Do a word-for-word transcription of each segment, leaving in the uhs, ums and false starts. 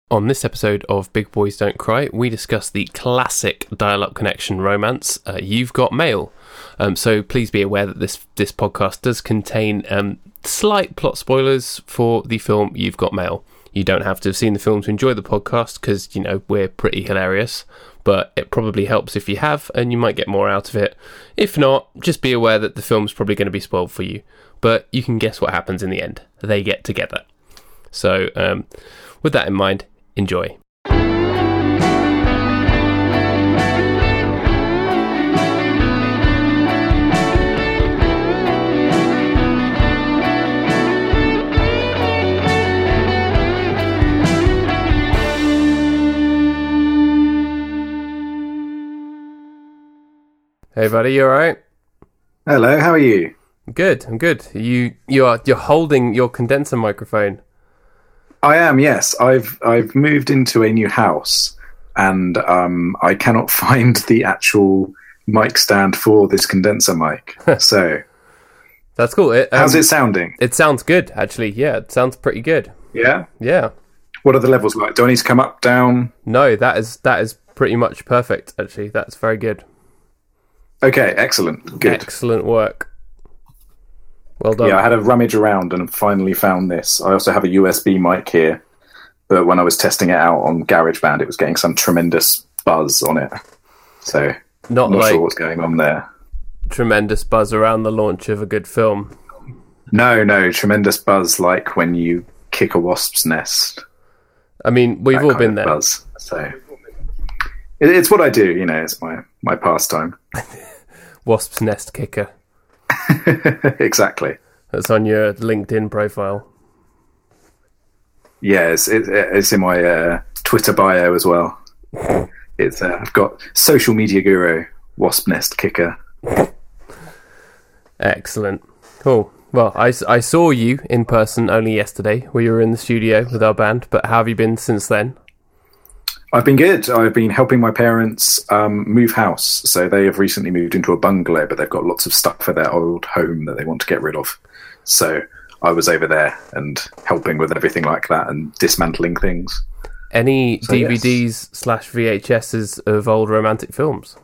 On this episode of Big Boys Don't Cry, we discuss the classic dial-up connection romance, uh, You've Got Mail. Um, so please be aware that this this podcast does contain um, slight plot spoilers for the film You've Got Mail. You don't have to have seen the film to enjoy the podcast because, you know, we're pretty hilarious. But it probably helps if you have, and you might get more out of it. If not, just be aware that the film's probably going to be spoiled for you. But you can guess what happens in the end. They get together. So um, with that in mind, enjoy. Hey buddy, you alright? Hello, how are you? Good, I'm good. You you are you're holding your condenser microphone. I am, yes. I've I've moved into a new house, and um, I cannot find the actual mic stand for this condenser mic. So that's cool. It, um, how's it sounding? It sounds good, actually. Yeah, it sounds pretty good. Yeah, yeah. What are the levels like? Do I need to come up, down? No, that is that is pretty much perfect. Actually, that's very good. Okay, excellent. Good. Excellent work. Well done. Yeah, I had a rummage around and finally found this. I also have a U S B mic here, but when I was testing it out on GarageBand, it was getting some tremendous buzz on it. So, not, I'm not like sure what's going on there. Tremendous buzz around the launch of a good film. No, no, tremendous buzz like when you kick a wasp's nest. I mean, we've that all kind been of there. Buzz. So, it, it's what I do, you know, it's my, my pastime. Wasp's nest kicker. Exactly. That's on your LinkedIn profile. Yeah, it's, it, it's in my uh, Twitter bio as well. It's uh, I've got social media guru, wasp nest kicker. Excellent. Cool. Well, I, I saw you in person only yesterday. We were in the studio with our band, but how have you been since then? I've been good. I've been helping my parents um, move house. So they have recently moved into a bungalow, but they've got lots of stuff for their old home that they want to get rid of. So I was over there and helping with everything like that and dismantling things. Any so, D V Ds yes. slash V H Ses of old romantic films?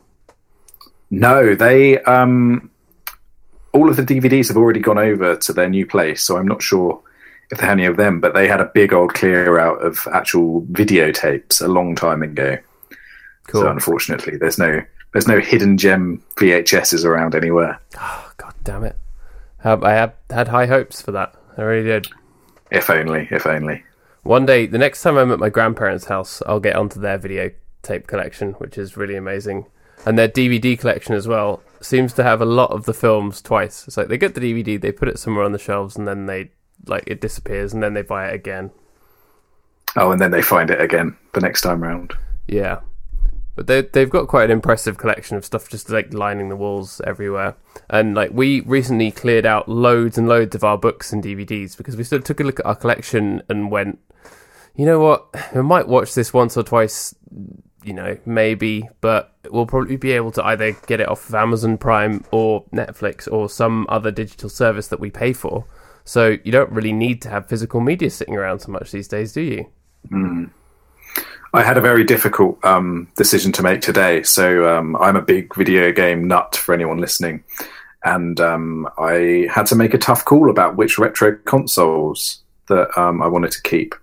No, they... Um, all of the D V Ds have already gone over to their new place, so I'm not sure if they had any of them, but they had a big old clear out of actual videotapes a long time ago. Cool. So unfortunately, there's no there's no hidden gem V H Ses around anywhere. Oh, God damn it. I had, had high hopes for that. I really did. If only, if only. One day, the next time I'm at my grandparents' house, I'll get onto their videotape collection, which is really amazing. And their D V D collection as well seems to have a lot of the films twice. It's like they get the D V D, they put it somewhere on the shelves, and then they like it disappears, and then they buy it again. Oh, and then they find it again the next time round. Yeah, but they they've got quite an impressive collection of stuff, just like lining the walls everywhere. And like we recently cleared out loads and loads of our books and D V Ds because we sort of took a look at our collection and went, you know what, we might watch this once or twice, you know, maybe, but we'll probably be able to either get it off of Amazon Prime or Netflix or some other digital service that we pay for. So you don't really need to have physical media sitting around so much these days, do you? Mm. I had a very difficult um, decision to make today. So um, I'm a big video game nut for anyone listening. And um, I had to make a tough call about which retro consoles that um, I wanted to keep.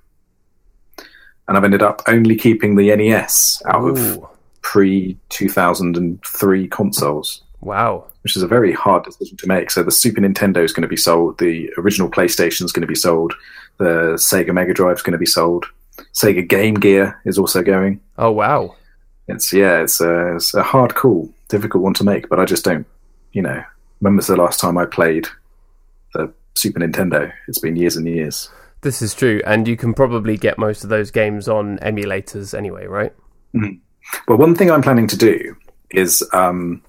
And I've ended up only keeping the N E S out Ooh. of pre two thousand three consoles. Wow. Which is a very hard decision to make. So the Super Nintendo is going to be sold. The original PlayStation is going to be sold. The Sega Mega Drive is going to be sold. Sega Game Gear is also going. Oh, wow. It's, yeah, it's a, it's a hard call, difficult one to make, but I just don't, you know, when was the last time I played the Super Nintendo? It's been years and years. This is true, and you can probably get most of those games on emulators anyway, right? Mm-hmm. Well, one thing I'm planning to do is... Um,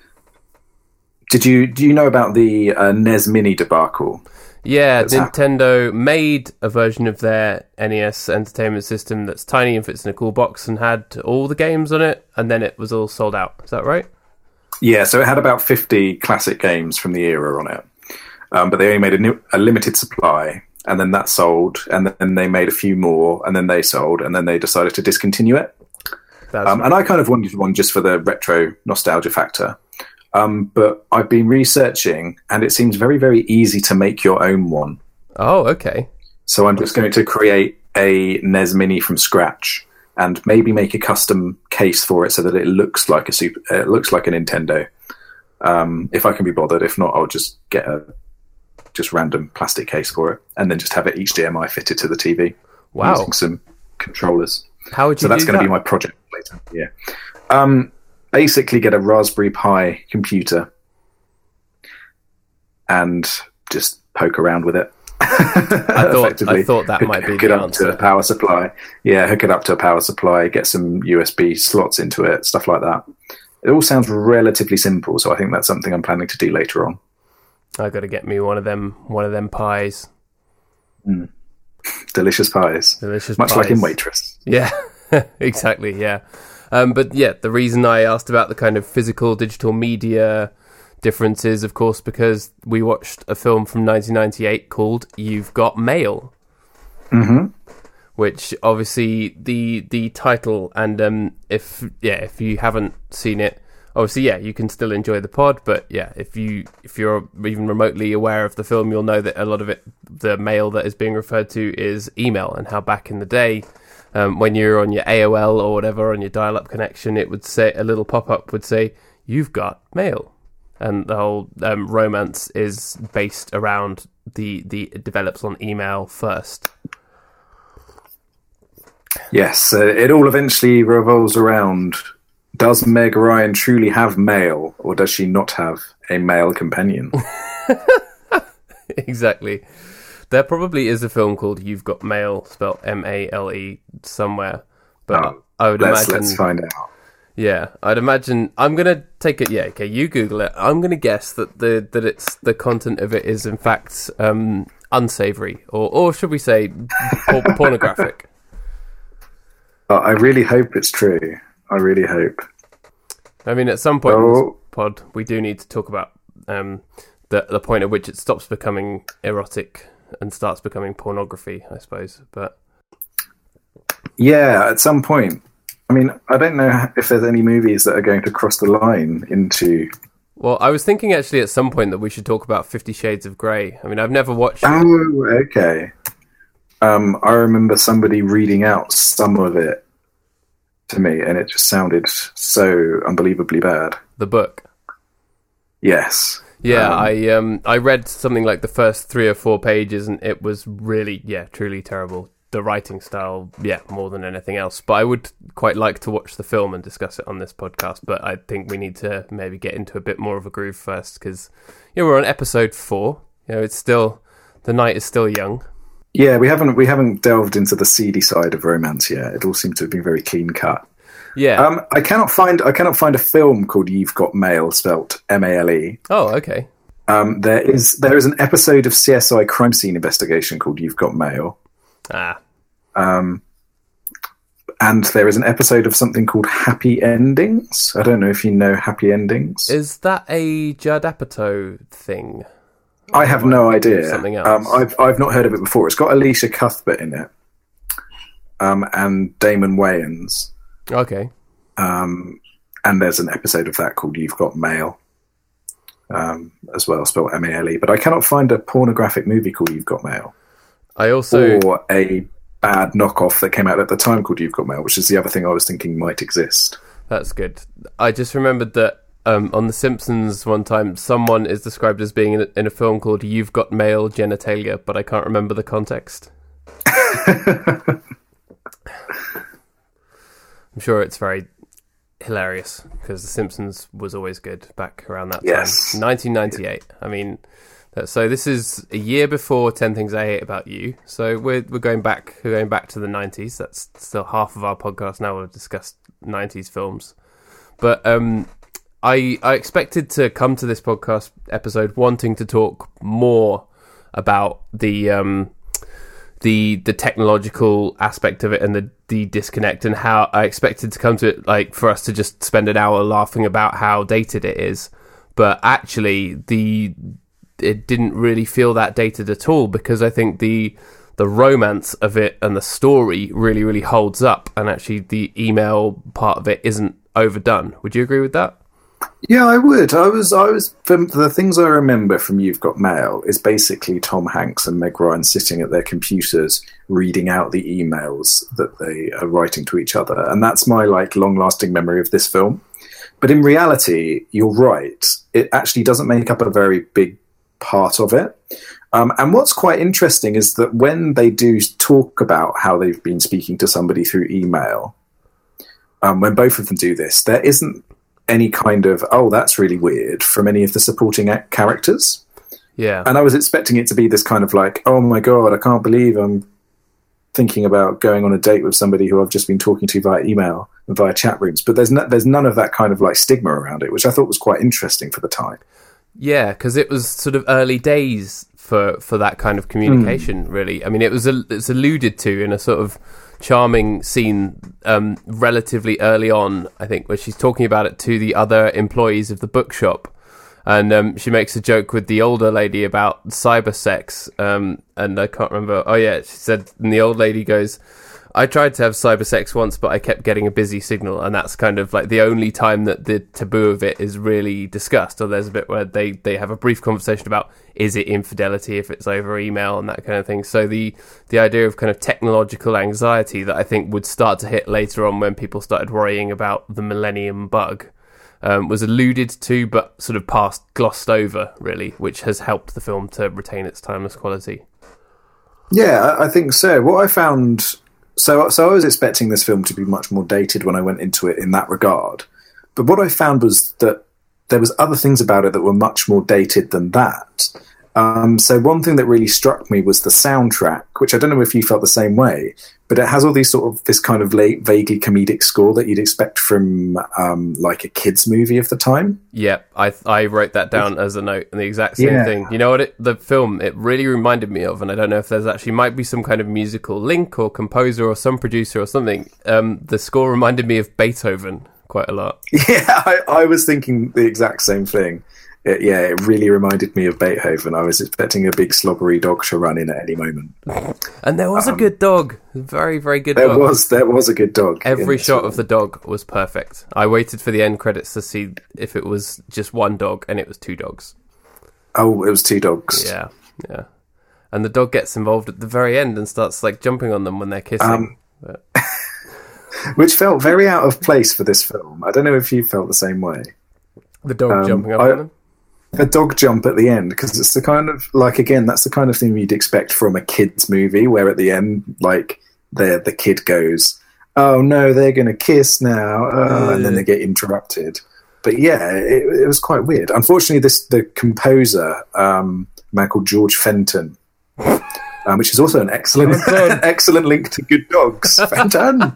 Did you do you know about the uh, N E S Mini debacle? Yeah, That's Nintendo happened. made a version of their N E S entertainment system that's tiny and fits in a cool box and had all the games on it, and then it was all sold out. Is that right? Yeah, so it had about fifty classic games from the era on it. Um, but they only made a, new, a limited supply, and then that sold, and then they made a few more, and then they sold, and then they decided to discontinue it. Um, and I kind of wanted one just for the retro nostalgia factor. Um, but I've been researching, and it seems very, very easy to make your own one. Oh, okay. So I'm just going to create a N E S Mini from scratch, and maybe make a custom case for it so that it looks like a super, uh, it looks like a Nintendo. Um, if I can be bothered. If not, I'll just get a just random plastic case for it, and then just have it H D M I fitted to the T V. Wow. Using some controllers. How would you so that's do going to that? be my project later. Yeah. Um, basically, get a Raspberry Pi computer and just poke around with it. I thought I thought that hook, might be hook the it up answer. to a power supply. Yeah, hook it up to a power supply. Get some U S B slots into it. Stuff like that. It all sounds relatively simple, so I think that's something I'm planning to do later on. I got to get me one of them. One of them pies. Mm. Delicious pies. Delicious Much pies. like in Waitress. Yeah, exactly, yeah. Um, but yeah, the reason I asked about the kind of physical, digital media differences, of course, because we watched a film from nineteen ninety-eight called You've Got Mail. Mm-hmm. Which, obviously, the the title, and um, if yeah, if you haven't seen it, obviously, yeah, you can still enjoy the pod, but yeah, if you if you're even remotely aware of the film, you'll know that a lot of it, the mail that is being referred to, is email, and how back in the day, um, when you're on your A O L or whatever on your dial-up connection, it would say a little pop-up would say, "You've got mail," and the whole um, romance is based around the the it develops on email first. Yes, uh, it all eventually revolves around: does Meg Ryan truly have mail, or does she not have a male companion? Exactly. There probably is a film called You've Got Mail, spelled M A L E, somewhere. But Oh, I would let's, imagine... let's find out. Yeah, I'd imagine... I'm going to take it... Yeah, okay, you Google it. I'm going to guess that the that it's the content of it is, in fact, um, unsavoury. Or, or should we say, por- pornographic. Uh, I really hope it's true. I really hope. I mean, at some point Oh. in this pod, we do need to talk about um, the the point at which it stops becoming erotic and starts becoming pornography, I suppose. But Yeah, at some point. I mean, I don't know if there's any movies that are going to cross the line into... well, I was thinking actually at some point that we should talk about Fifty Shades of Grey. I mean, I've never watched it. Oh, okay. Um, I remember somebody reading out some of it to me, and it just sounded so unbelievably bad. The book. Yes. Yeah, Um, I um I read something like the first three or four pages, and it was really, yeah, truly terrible. The writing style, yeah, more than anything else. But I would quite like to watch the film and discuss it on this podcast. But I think we need to maybe get into a bit more of a groove first, because you know, we're on episode four. You know, it's still the night is still young. Yeah, we haven't we haven't delved into the seedy side of romance yet. It all seems to have been very clean cut. Yeah. Um, I cannot find I cannot find a film called You've Got Mail, spelt M A L E. Oh, okay. Um, there is there is an episode of C S I Crime Scene Investigation called You've Got Mail. Ah. Um, and there is an episode of something called Happy Endings. I don't know if you know Happy Endings. Is that a Judd Apatow thing? I have no idea. Something else. Um, I've I've not heard of it before. It's got Alicia Cuthbert in it, um, and Damon Wayans. Okay. Um, and there's an episode of that called You've Got Mail, um, as well, spelled M A L E. But I cannot find a pornographic movie called You've Got Mail, I also or a bad knockoff that came out at the time called You've Got Mail, which is the other thing I was thinking might exist. That's good. I just remembered that um, on The Simpsons one time, someone is described as being in a, in a film called You've Got Male Genitalia, but I can't remember the context. I'm sure it's very hilarious, because The Simpsons was always good back around that Yes. time. nineteen ninety-eight. I mean, that, so this is a year before ten Things I Hate About You. So we're we're going back we're going back to the nineties. That's still half of our podcast now. We've discussed nineties films. But um, I I expected to come to this podcast episode wanting to talk more about the um, the the technological aspect of it and the, the disconnect, and how I expected to come to it like for us to just spend an hour laughing about how dated it is. But actually, the it didn't really feel that dated at all, because I think the the romance of it and the story really, really holds up, and actually the email part of it isn't overdone. Would you agree with that? Yeah, I would. I was, I was. From the things I remember from You've Got Mail is basically Tom Hanks and Meg Ryan sitting at their computers reading out the emails that they are writing to each other, and that's my like long-lasting memory of this film. But in reality, you're right. It actually doesn't make up a very big part of it. Um, and what's quite interesting is that when they do talk about how they've been speaking to somebody through email, um, when both of them do this, there isn't any kind of, oh, that's really weird from any of the supporting act characters. Yeah. And I was expecting it to be this kind of like, oh my God, I can't believe I'm thinking about going on a date with somebody who I've just been talking to via email and via chat rooms. But there's no, there's none of that kind of like stigma around it, which I thought was quite interesting for the time. Yeah, because it was sort of early days for, for that kind of communication, mm. really. I mean, it was a, it's alluded to in a sort of charming scene um, relatively early on, I think, where she's talking about it to the other employees of the bookshop. And um, she makes a joke with the older lady about cyber sex. Um, and I can't remember. Oh, yeah, she said, and the old lady goes, I tried to have cyber sex once, but I kept getting a busy signal. And that's kind of like the only time that the taboo of it is really discussed. Or there's a bit where they, they have a brief conversation about, is it infidelity if it's over email and that kind of thing. So the, the idea of kind of technological anxiety that I think would start to hit later on when people started worrying about the millennium bug um, was alluded to, but sort of passed, glossed over, really, which has helped the film to retain its timeless quality. Yeah, I think so. What I found... So, so I was expecting this film to be much more dated when I went into it in that regard. But what I found was that there was other things about it that were much more dated than that. Um, so one thing that really struck me was the soundtrack, which I don't know if you felt the same way, but it has all these sort of this kind of late, vaguely comedic score that you'd expect from um, like a kids movie of the time. Yeah, I I wrote that down as a note, and the exact same yeah. thing. You know what? It, the film it really reminded me of, and I don't know if there's actually might be some kind of musical link or composer or some producer or something. Um, the score reminded me of Beethoven quite a lot. Yeah, I, I was thinking the exact same thing. It, yeah, it really reminded me of Beethoven. I was expecting a big slobbery dog to run in at any moment. And there was um, a good dog. Very, very good there dog. There was there was a good dog. Every shot of the dog was perfect. I waited for the end credits to see if it was just one dog, and it was two dogs. Oh, it was two dogs. Yeah, yeah. And the dog gets involved at the very end and starts like jumping on them when they're kissing. Um, but... Which felt very out of place for this film. I don't know if you felt the same way. The dog um, jumping up I, on them? A dog jump at the end, because it's the kind of, like, again, that's the kind of thing you'd expect from a kid's movie, where at the end, like, the the kid goes, oh no, they're going to kiss now, oh, and then they get interrupted. But yeah, it, it was quite weird. Unfortunately, this the composer, um, a man called George Fenton, um, which is also an excellent excellent link to Good Dogs. Fenton!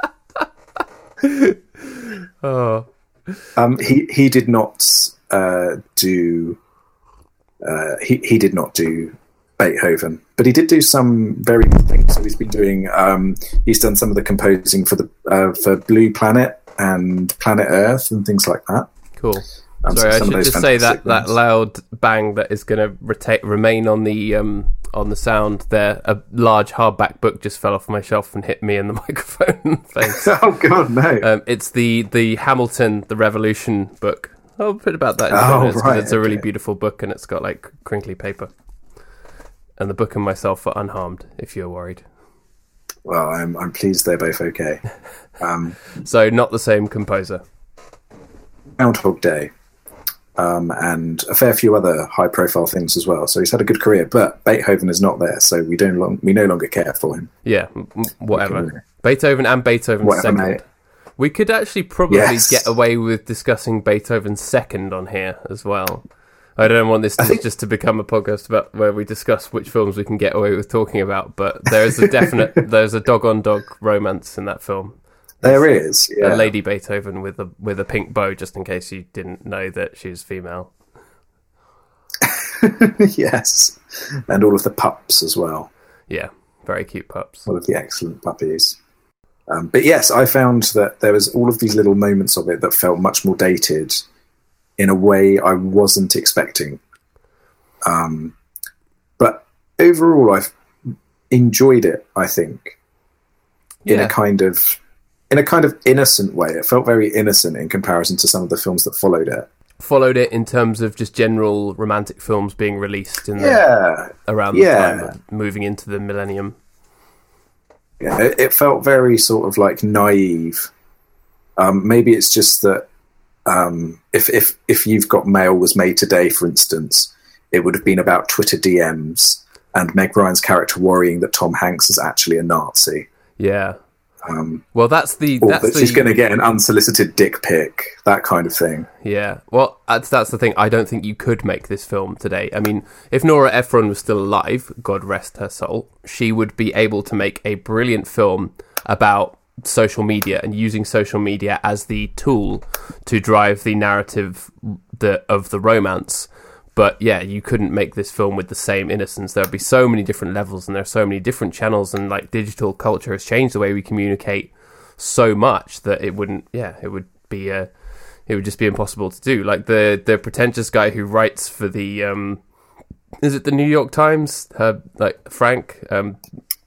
Oh. Um, he, he did not... Uh, do uh, he he did not do Beethoven, but he did do some very good things. So he's been doing um, he's done some of the composing for the uh, for Blue Planet and Planet Earth and things like that. Cool. Um, Sorry, so I should just say that, that loud bang that is going to reta- remain on the um, on the sound there. A large hardback book just fell off my shelf and hit me in the microphone face. Oh God, no! Um, it's the the Hamilton the Revolution book. I'll put about that in oh, minutes, right, it's a really okay. beautiful book, and it's got like crinkly paper. And the book and myself are unharmed, if you're worried. Well, I'm I'm pleased they're both okay. Um, so not the same composer. Groundhog Day, um, and a fair few other high-profile things as well. So he's had a good career, but Beethoven is not there, so we don't long, we no longer care for him. Yeah, whatever. Beethoven and Beethoven whatever, second. Mate. We could actually probably yes. get away with discussing Beethoven's second on here as well. I don't want this to think... just to become a podcast about where we discuss which films we can get away with talking about, but there is a definite, there's a dog-on-dog romance in that film. There's there is, yeah. A Lady Beethoven with a with a pink bow, just in case you didn't know that she was female. Yes, and all of the pups as well. Yeah, very cute pups. All of the excellent puppies. Um, but yes, I found that there was all of these little moments of it that felt much more dated in a way I wasn't expecting. Um, but overall, I've enjoyed it. I think in Yeah. a kind of in a kind of innocent way. It felt very innocent in comparison to some of the films that followed it. Followed it in terms of just general romantic films being released in the, Yeah, around the yeah. time of moving into the millennium. Yeah, it, it felt very sort of like naive. Um, maybe it's just that um, if if if You've Got Mail was made today, for instance, it would have been about Twitter D Ms and Meg Ryan's character worrying that Tom Hanks is actually a Nazi. Yeah. Um, Well, that's the or that's that the she's going to get an unsolicited dick pic, that kind of thing. yeah. Well, that's that's the thing. I don't think you could make this film today. I mean, if Nora Ephron was still alive, God rest her soul, she would be able to make a brilliant film about social media and using social media as the tool to drive the narrative the, of the romance. But yeah, you couldn't make this film with the same innocence. There would be so many different levels, and there are so many different channels, and like digital culture has changed the way we communicate so much that it wouldn't. Yeah, it would be. Uh, it would just be impossible to do. Like the the pretentious guy who writes for the. Um, is it the New York Times? Her like Frank. Um,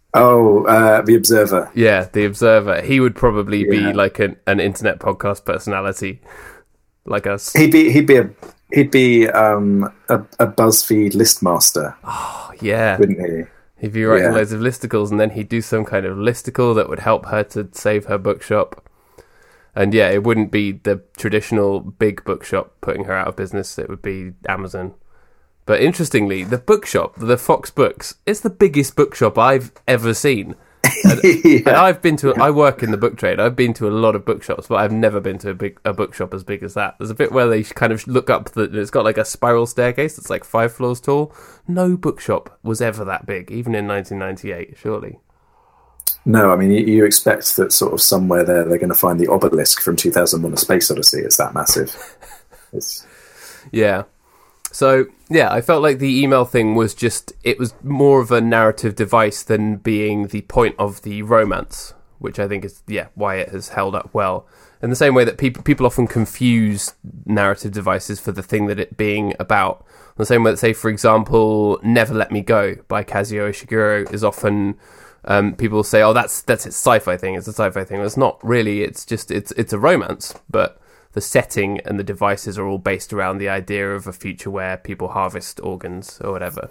Oh, uh, The Observer. yeah, the Observer. He would probably Yeah. be like an, an internet podcast personality, like us. He'd be he'd be a he'd be um, a, a BuzzFeed list master, Oh, yeah. wouldn't he? He'd be writing Yeah. loads of listicles, and then he'd do some kind of listicle that would help her to save her bookshop. And yeah, it wouldn't be the traditional big bookshop putting her out of business. It would be Amazon. But interestingly, the bookshop, the Fox Books, is the biggest bookshop I've ever seen. And, Yeah. and I've been to, I work in the book trade. I've been to a lot of bookshops, but I've never been to a big a bookshop as big as that. There's a bit where they kind of look up, the, it's got like a spiral staircase that's like five floors tall. No bookshop was ever that big, even in nineteen ninety-eight, surely. No, I mean, you, you expect that sort of somewhere there they're going to find the obelisk from two thousand one: A Space Odyssey. It's that massive. It's... Yeah. So, yeah, I felt like the email thing was just, it was more of a narrative device than being the point of the romance, which I think is, yeah, why it has held up well. In the same way that people people often confuse narrative devices for the thing that it being about. In the same way that, say, for example, Never Let Me Go by Kazuo Ishiguro is often, um, people say, oh, that's that's its sci-fi thing, it's a sci-fi thing. Well, it's not really, it's just, it's it's a romance, but the setting and the devices are all based around the idea of a future where people harvest organs or whatever.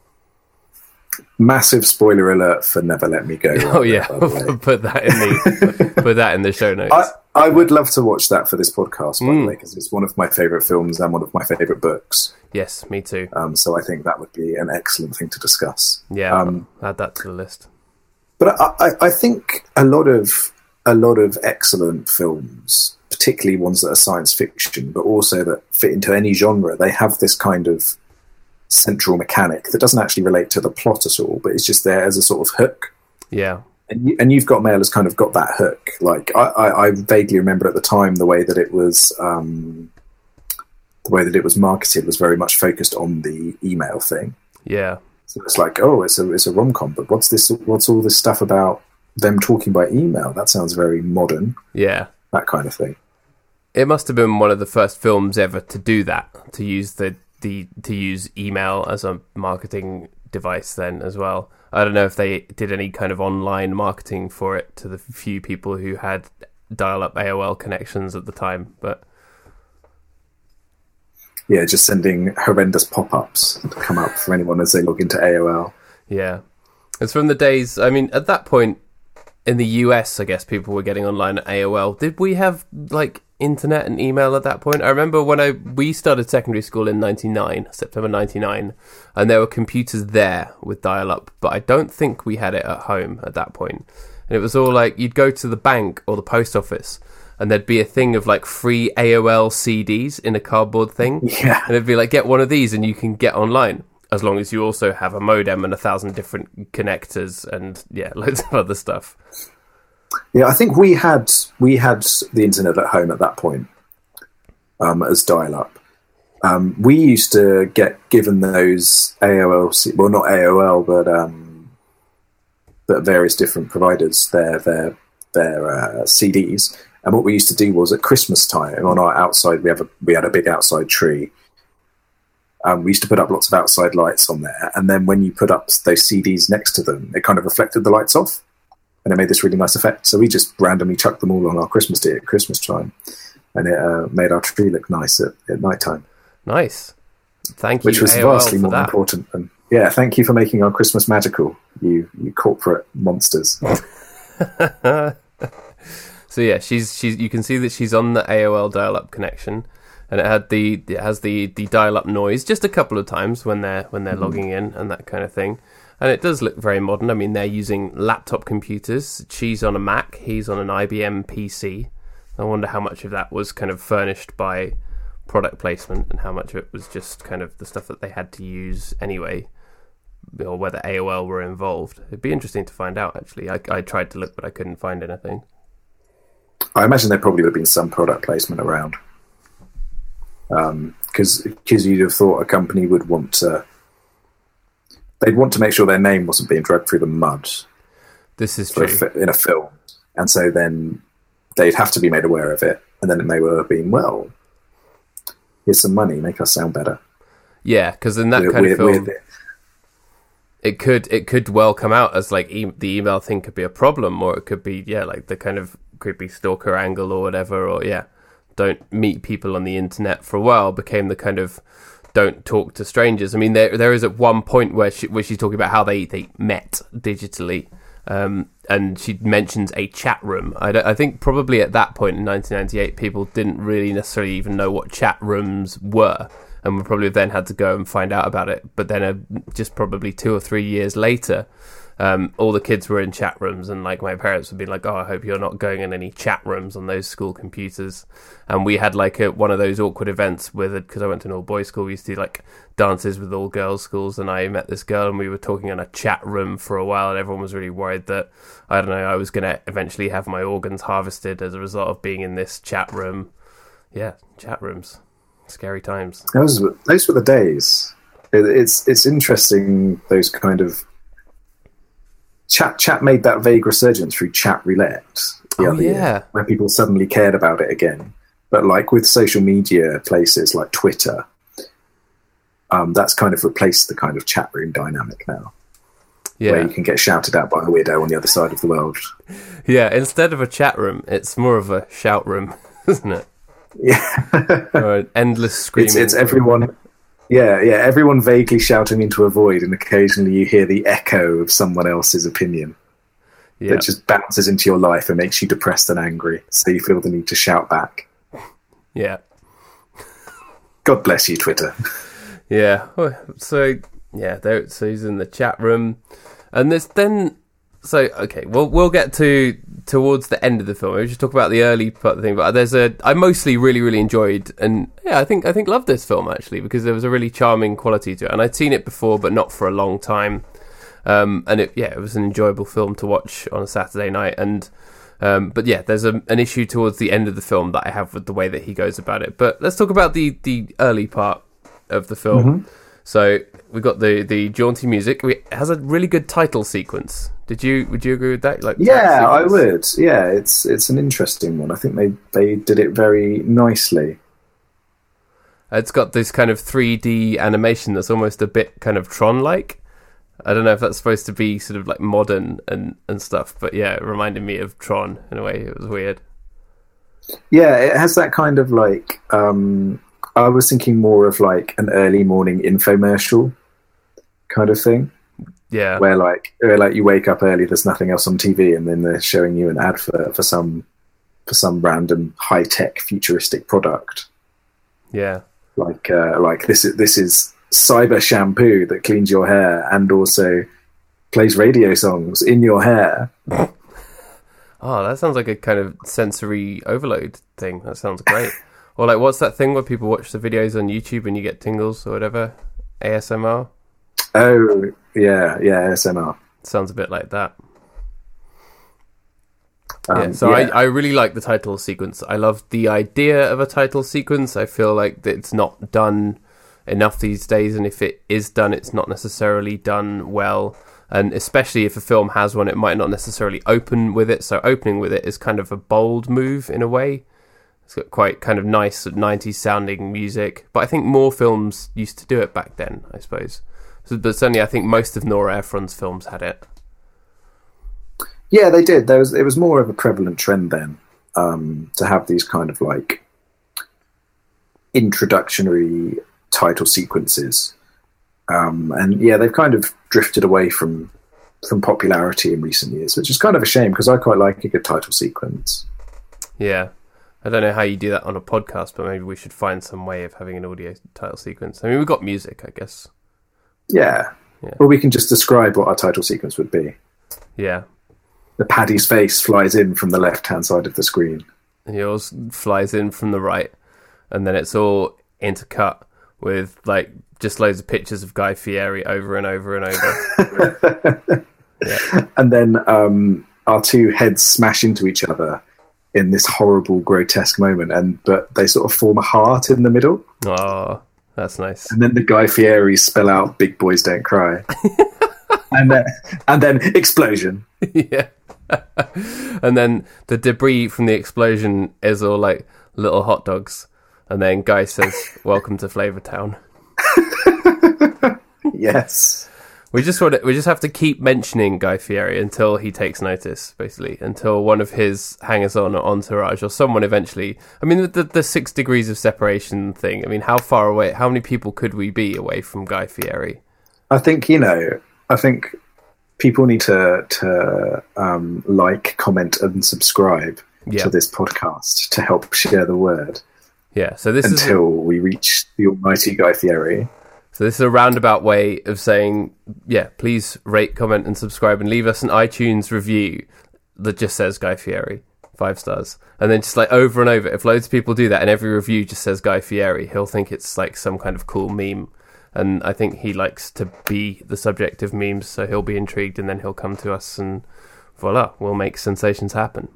Massive spoiler alert for Never Let Me Go. Oh yeah, put that in the put that in the show notes. I, I would love to watch that for this podcast, by Mm. the way, because it's one of my favourite films and one of my favourite books. Yes, me too. Um, so I think that would be an excellent thing to discuss. Yeah, Um, add that to the list. But I, I, I think a lot of a lot of excellent films, particularly ones that are science fiction, but also that fit into any genre, they have this kind of central mechanic that doesn't actually relate to the plot at all, but it's just there as a sort of hook. Yeah, And, you, and You've Got Mail has kind of got that hook. Like I, I, I vaguely remember at the time the way that it was, um, the way that it was marketed was very much focused on the email thing. yeah, So it's like, oh, it's a it's a rom com, but what's this? What's all this stuff about them talking by email? That sounds very modern. yeah. That kind of thing. It must have been one of the first films ever to do that, to use the, the to use email as a marketing device then as well. I don't know if they did any kind of online marketing for it to the few people who had dial-up A O L connections at the time, but Yeah, just sending horrendous pop-ups to come up for anyone as they log into A O L. yeah. It's from the days, I mean, at that point in the U S, I guess people were getting online at A O L. Did we have like internet and email at that point? I remember when I we started secondary school in ninety-nine, September ninety-nine, and there were computers there with dial-up, but I don't think we had it at home at that point. And it was all like, you'd go to the bank or the post office, and there'd be a thing of like free A O L C Ds in a cardboard thing. Yeah. And it'd be like, get one of these and you can get online, as long as you also have a modem and a thousand different connectors and, yeah, loads of other stuff. Yeah, I think we had we had the internet at home at that point um, as dial-up. Um, we used to get given those A O L, C- well, not A O L, but um, but various different providers their their their uh, C Ds. And what we used to do was at Christmas time on our outside, we have a we had a big outside tree. Um, we used to put up lots of outside lights on there, and then when you put up those C Ds next to them, it kind of reflected the lights off, and it made this really nice effect. So we just randomly chucked them all on our Christmas tree at Christmas time, and it uh, made our tree look nice at, at night time. Nice. Thank you, Which was A O L, vastly for more that. important than... Yeah, thank you for making our Christmas magical, you, you corporate monsters. So yeah, she's she's. You can see that she's on the A O L dial-up connection, and it had the it has the, the dial-up noise just a couple of times when they're when they're mm. logging in and that kind of thing. And it does look very modern. I mean, they're using laptop computers. She's on a Mac. He's on an I B M P C. I wonder how much of that was kind of furnished by product placement and how much of it was just kind of the stuff that they had to use anyway, or whether A O L were involved. It'd be interesting to find out, actually. I, I tried to look, but I couldn't find anything. I imagine there probably would have been some product placement around. Because um, you'd have thought a company would want to... They'd want to make sure their name wasn't being dragged through the mud. This is true. A fi- in a film. And so then they'd have to be made aware of it. And then it may well have been, well, here's some money, make us sound better. Yeah, because in that we're, kind we're, of film... We're, It could it could well come out as like e- the email thing could be a problem, or it could be yeah like the kind of creepy stalker angle or whatever, or yeah don't meet people on the internet for a while became the kind of don't talk to strangers. I mean there there is at one point where she where she's talking about how they, they met digitally, um, and she mentions a chat room. I, I think probably at that point in nineteen ninety-eight people didn't really necessarily even know what chat rooms were. And we probably then had to go and find out about it. But then uh, just probably two or three years later, um, all the kids were in chat rooms. And like my parents would be like, oh, I hope you're not going in any chat rooms on those school computers. And we had like a, one of those awkward events with it, because I went to an all-boys school. We used to do like dances with all-girls schools. And I met this girl and we were talking in a chat room for a while. And everyone was really worried that, I don't know, I was going to eventually have my organs harvested as a result of being in this chat room. Yeah, chat rooms. Scary times. Those were, those were the days. It, it's it's interesting, those kind of... Chat chat made that vague resurgence through chat roulette the oh, other yeah. year, where people suddenly cared about it again. But like with social media places like Twitter, um, that's kind of replaced the kind of chat room dynamic now. Yeah. Where you can get shouted at by a weirdo on the other side of the world. Yeah, instead of a chat room, it's more of a shout room, isn't it? Yeah. Or an endless screaming. It's, it's everyone... Yeah, yeah, everyone vaguely shouting into a void, and occasionally you hear the echo of someone else's opinion yeah. that just bounces into your life and makes you depressed and angry, so you feel the need to shout back. Yeah. God bless you, Twitter. Yeah. So, yeah, there, so he's in the chat room, and there's then... So, okay, we'll, we'll get to towards the end of the film. We'll just talk about the early part of the thing, but there's a... I mostly really, really enjoyed, and yeah, I think I think loved this film, actually, because there was a really charming quality to it. And I'd seen it before, but not for a long time. Um, and, it, yeah, it was an enjoyable film to watch on a Saturday night. And um, But, yeah, there's a, an issue towards the end of the film that I have with the way that he goes about it. But let's talk about the, the early part of the film. Mm-hmm. So we got the, the jaunty music. It has a really good title sequence. Did you would you agree with that? Like, yeah, I would. Yeah, it's it's an interesting one. I think they, they did it very nicely. It's got this kind of three D animation that's almost a bit kind of Tron-like. I don't know if that's supposed to be sort of like modern and, and stuff, but yeah, it reminded me of Tron in a way. It was weird. Yeah, it has that kind of like... Um, I was thinking more of like an early morning infomercial kind of thing. Yeah. Where like where like you wake up early, there's nothing else on T V, and then they're showing you an ad for, for some for some random high tech futuristic product. Yeah. Like uh, like this is this is cyber shampoo that cleans your hair and also plays radio songs in your hair. Oh, that sounds like a kind of sensory overload thing. That sounds great. Or like, what's that thing where people watch the videos on YouTube and you get tingles or whatever? A S M R? Oh, yeah, yeah, A S M R. Sounds a bit like that. Um, yeah, so yeah. I, I really like the title sequence. I love the idea of a title sequence. I feel like that it's not done enough these days, and if it is done, it's not necessarily done well. And especially if a film has one, it might not necessarily open with it. So opening with it is kind of a bold move in a way. It's got quite kind of nice nineties sounding music, but I think more films used to do it back then, I suppose. So, but certainly I think most of Nora Ephron's films had it. Yeah, they did. There was it was more of a prevalent trend then, um, to have these kind of like introductory title sequences. Um, and yeah, they've kind of drifted away from from popularity in recent years, which is kind of a shame because I quite like a good title sequence. Yeah. I don't know how you do that on a podcast, but maybe we should find some way of having an audio title sequence. I mean, we've got music, I guess. Yeah. yeah. Well, we can just describe what our title sequence would be. Yeah. The Paddy's face flies in from the left-hand side of the screen. And yours flies in from the right. And then it's all intercut with, like, just loads of pictures of Guy Fieri over and over and over. yeah. And then um, our two heads smash into each other in this horrible, grotesque moment, and but they sort of form a heart in the middle. Oh, that's nice. And then the Guy Fieri spell out "Big Boys Don't Cry," and then and then explosion. Yeah, and then the debris from the explosion is all like little hot dogs, and then Guy says, "Welcome to Flavor Town." Yes. We just want to, we just have to keep mentioning Guy Fieri until he takes notice, basically, until one of his hangers-on or entourage or someone eventually. I mean, the, the the six degrees of separation thing. I mean, how far away? How many people could we be away from Guy Fieri? I think you know. I think people need to to um, like, comment, and subscribe yeah. to this podcast to help share the word. Yeah. So this until is until we reach the almighty Guy Fieri. So this is a roundabout way of saying, yeah, please rate, comment, and subscribe, and leave us an iTunes review that just says Guy Fieri, five stars. And then just like over and over, if loads of people do that and every review just says Guy Fieri, he'll think it's like some kind of cool meme. And I think he likes to be the subject of memes, so he'll be intrigued and then he'll come to us and voila, we'll make sensations happen.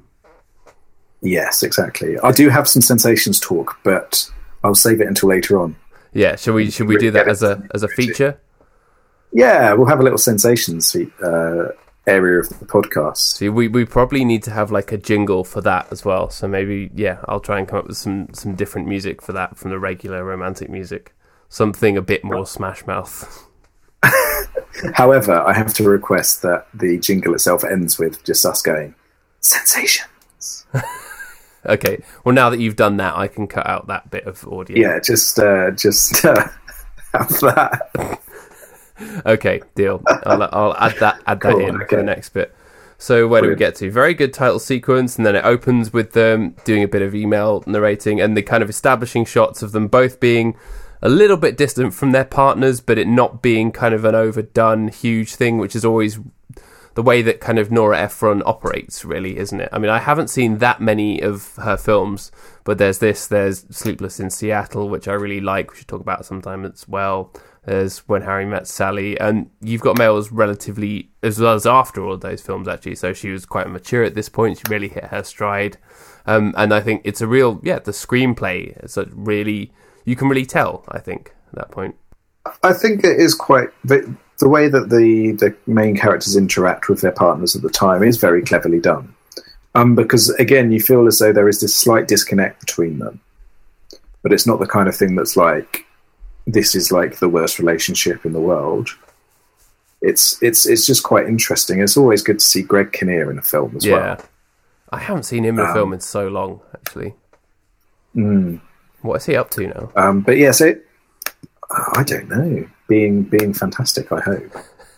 Yes, exactly. I do have some sensations talk, but I'll save it until later on. Yeah, should we should we do that as a as a feature? Yeah, we'll have a little sensations uh, area of the podcast. See, we, we probably need to have like a jingle for that as well. So maybe, yeah, I'll try and come up with some, some different music for that from the regular romantic music. Something a bit more Smash Mouth. However, I have to request that the jingle itself ends with just us going, sensations. Okay. Well, now that you've done that, I can cut out that bit of audio. Yeah, just uh, just uh, have that. Okay, deal. I'll, I'll add that add Cool, that in okay. for the next bit. So where Brilliant. do we get to? Very good title sequence, and then it opens with them doing a bit of email narrating, and the kind of establishing shots of them both being a little bit distant from their partners, but it not being kind of an overdone huge thing, which is always the way that kind of Nora Ephron operates, really, isn't it? I mean, I haven't seen that many of her films, but there's this, there's Sleepless in Seattle, which I really like, we should talk about sometime as well. There's When Harry Met Sally, and You've Got Mail was relatively, as well as after all of those films, actually, so she was quite mature at this point, she really hit her stride. Um, and I think it's a real, yeah, the screenplay is a really, you can really tell, I think, at that point. I think it is quite... The, the way that the, the main characters interact with their partners at the time is very cleverly done. Um, because, again, you feel as though there is this slight disconnect between them. But it's not the kind of thing that's like, this is like the worst relationship in the world. It's it's it's just quite interesting. It's always good to see Greg Kinnear in a film as yeah. well. I haven't seen him in a Um, film in so long, actually. Mm. What is he up to now? Um, but yes, it, I don't know. Being being fantastic, I hope.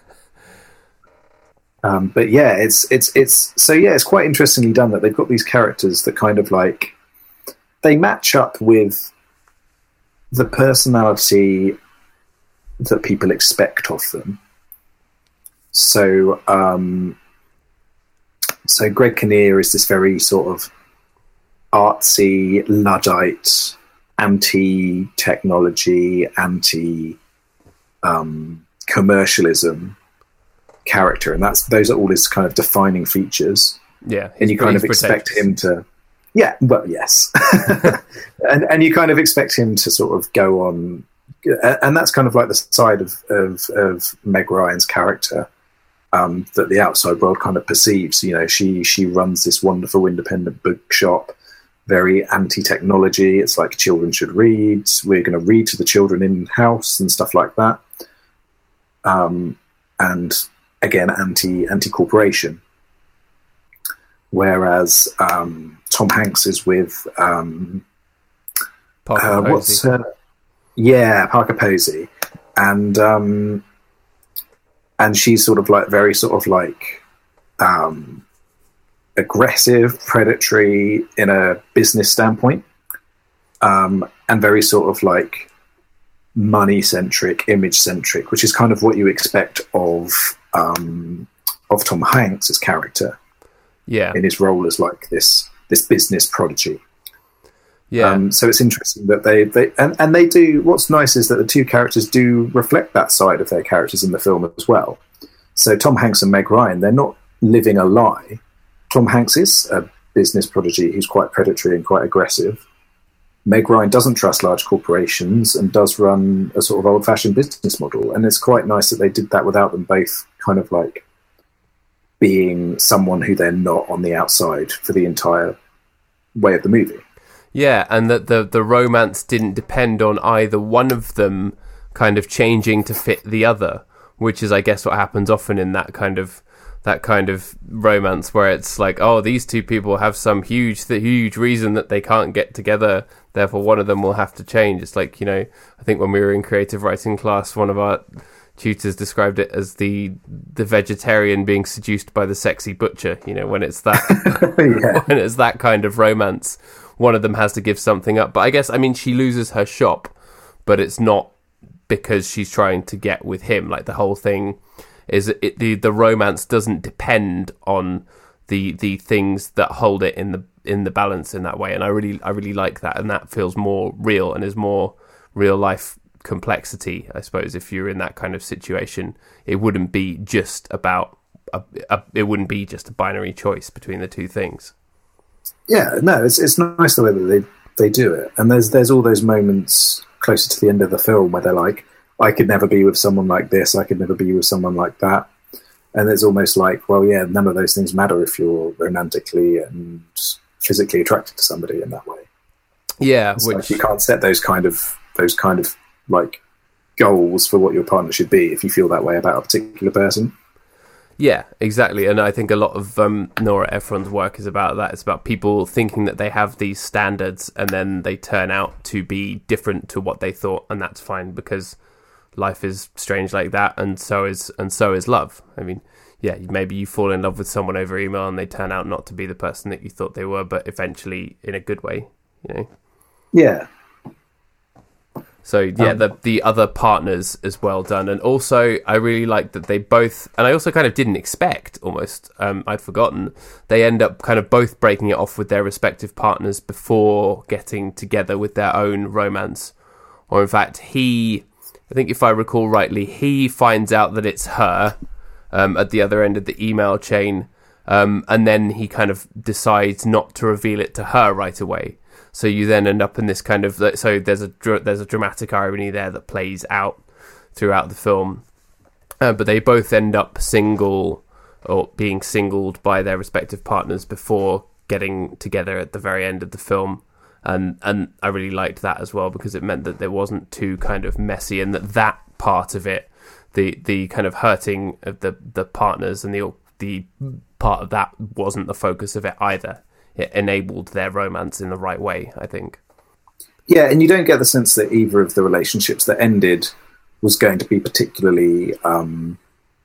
Um, but yeah, it's it's it's so yeah, it's quite interestingly done that they've got these characters that kind of like they match up with the personality that people expect of them. So, um, so Greg Kinnear is this very sort of artsy, Luddite, anti-technology, anti-commercialism character, and that's those are all his kind of defining features. Yeah, and you kind of expect him to, yeah, well, yes, and and you kind of expect him to sort of go on, and that's kind of like the side of of, of Meg Ryan's character um, that the outside world kind of perceives. You know, she she runs this wonderful independent bookshop. very anti-technology. It's like children should read. We're going to read to the children in house and stuff like that. Um, and again, anti anti corporation. Whereas um, Tom Hanks is with um, Parker uh, Posey. what's her? Yeah, Parker Posey, and um, and she's sort of like very sort of like um, aggressive, predatory in a business standpoint, um, and very sort of like money centric, image centric, which is kind of what you expect of um, of Tom Hanks' character. Yeah, in his role as like this this business prodigy. Yeah. Um, so it's interesting that they they and, and they do. What's nice is that the two characters do reflect that side of their characters in the film as well. So Tom Hanks and Meg Ryan, they're not living a lie. Tom Hanks is a business prodigy who's quite predatory and quite aggressive. Meg Ryan doesn't trust large corporations and does run a sort of old-fashioned business model. And it's quite nice that they did that without them both kind of like being someone who they're not on the outside for the entire way of the movie. Yeah, and that the the romance didn't depend on either one of them kind of changing to fit the other, which is, I guess, what happens often in that kind of that kind of romance where it's like, oh, these two people have some huge the huge reason that they can't get together, therefore one of them will have to change. It's like, you know, I think when we were in creative writing class, one of our tutors described it as the the vegetarian being seduced by the sexy butcher. You know, when it's that yeah. when it's that kind of romance, one of them has to give something up. But I guess, I mean, she loses her shop, but it's not because she's trying to get with him. Like, the whole thing is it, the the romance doesn't depend on the the things that hold it in the in the balance in that way. And I really I really like that, and that feels more real and is more real life complexity, I suppose. If you're in that kind of situation, it wouldn't be just about a, a, it wouldn't be just a binary choice between the two things. Yeah, no, it's it's nice the way that they they do it, and there's there's all those moments closer to the end of the film where they're like, I could never be with someone like this, I could never be with someone like that, and it's almost like, well, yeah, none of those things matter if you're romantically and physically attracted to somebody in that way. Yeah, it's which like you can't set those kind of those kind of like goals for what your partner should be if you feel that way about a particular person. Yeah, exactly. And I think a lot of um, Nora Ephron's work is about that. It's about people thinking that they have these standards and then they turn out to be different to what they thought, and that's fine because life is strange like that, and so is and so is love. I mean, yeah, maybe you fall in love with someone over email and they turn out not to be the person that you thought they were, but eventually in a good way, you know? Yeah. So yeah, um, the the other partners is well done, and also I really like that they both, and I also kind of didn't expect almost, um, I'd forgotten, they end up kind of both breaking it off with their respective partners before getting together with their own romance. Or in fact, he, I think if I recall rightly, he finds out that it's her um, at the other end of the email chain, um, and then he kind of decides not to reveal it to her right away. So you then end up in this kind of, so there's a there's a dramatic irony there that plays out throughout the film, uh, but they both end up single or being singled by their respective partners before getting together at the very end of the film, and and I really liked that as well because it meant that there wasn't too kind of messy, and that that part of it, the the kind of hurting of the the partners and the the part of that wasn't the focus of it either. It enabled their romance in the right way, I think. Yeah, and you don't get the sense that either of the relationships that ended was going to be particularly um,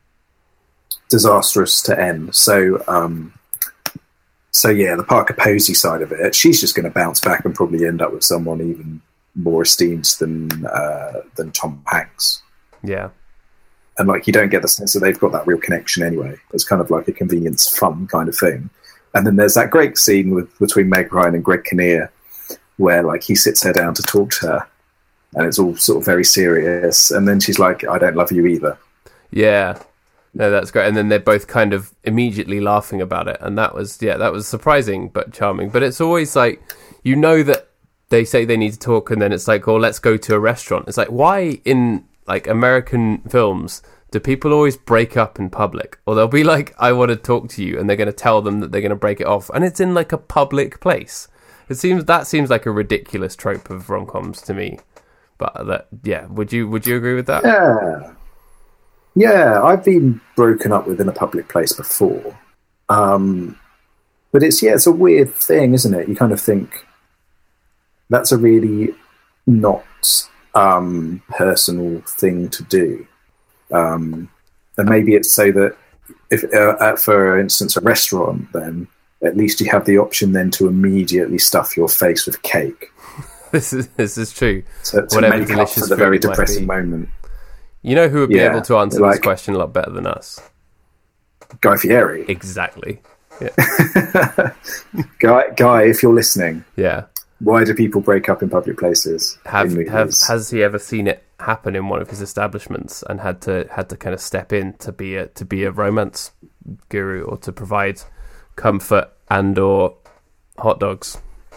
disastrous to end. So, um, so yeah, the Parker Posey side of it, she's just going to bounce back and probably end up with someone even more esteemed than uh, than Tom Hanks. Yeah. And like, you don't get the sense that they've got that real connection anyway. It's kind of like a convenience fun kind of thing. And then there's that great scene with between Meg Ryan and Greg Kinnear where like he sits her down to talk to her and it's all sort of very serious. And then she's like, I don't love you either. Yeah. No, that's great. And then they're both kind of immediately laughing about it. And that was, yeah, that was surprising but charming. But it's always like, you know that they say they need to talk and then it's like, oh, let's go to a restaurant. It's like, why in like American films do people always break up in public? Or they'll be like, I want to talk to you, and they're going to tell them that they're going to break it off, and it's in like a public place. It seems that seems like a ridiculous trope of rom-coms to me. But that, yeah, would you would you agree with that? Yeah, yeah. I've been broken up with in a public place before, um, but it's yeah, it's a weird thing, isn't it? You kind of think that's a really not um, personal thing to do, um, and maybe it's so that if, uh, for instance, a restaurant, then at least you have the option then to immediately stuff your face with cake. This is this is true. So to Whatever make up for the very depressing moment. You know who would be Yeah, able to answer like- this question a lot better than us? Guy Fieri. Exactly. Yeah. Guy, Guy, if you're listening, Yeah. why do people break up in public places? Have, in have movies? has he ever seen it happen in one of his establishments and had to had to kind of step in to be a to be a romance guru or to provide comfort and or hot dogs?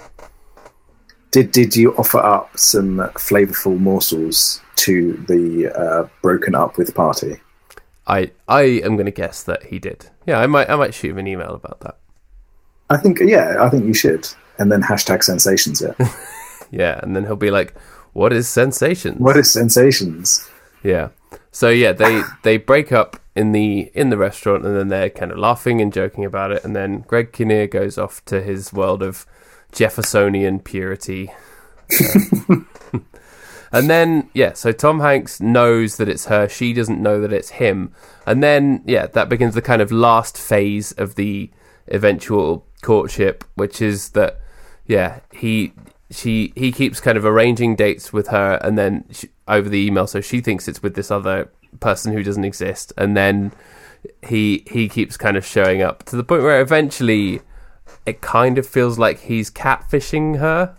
Did did you offer up some flavourful morsels to the uh, broken up with party? I I am going to guess that he did. Yeah, I might I might shoot him an email about that. I think yeah, I think you should, and then hashtag sensations it. Yeah, and then he'll be like, "What is sensations? What is sensations? Yeah. So yeah, they they break up in the in the restaurant, and then they're kind of laughing and joking about it, and then Greg Kinnear goes off to his world of Jeffersonian purity. Uh, and then yeah, so Tom Hanks knows that it's her, she doesn't know that it's him. And then yeah, that begins the kind of last phase of the eventual courtship, which is that yeah, he she he keeps kind of arranging dates with her, and then she, over the email, so she thinks it's with this other person who doesn't exist, and then he he keeps kind of showing up to the point where eventually it kind of feels like he's catfishing her.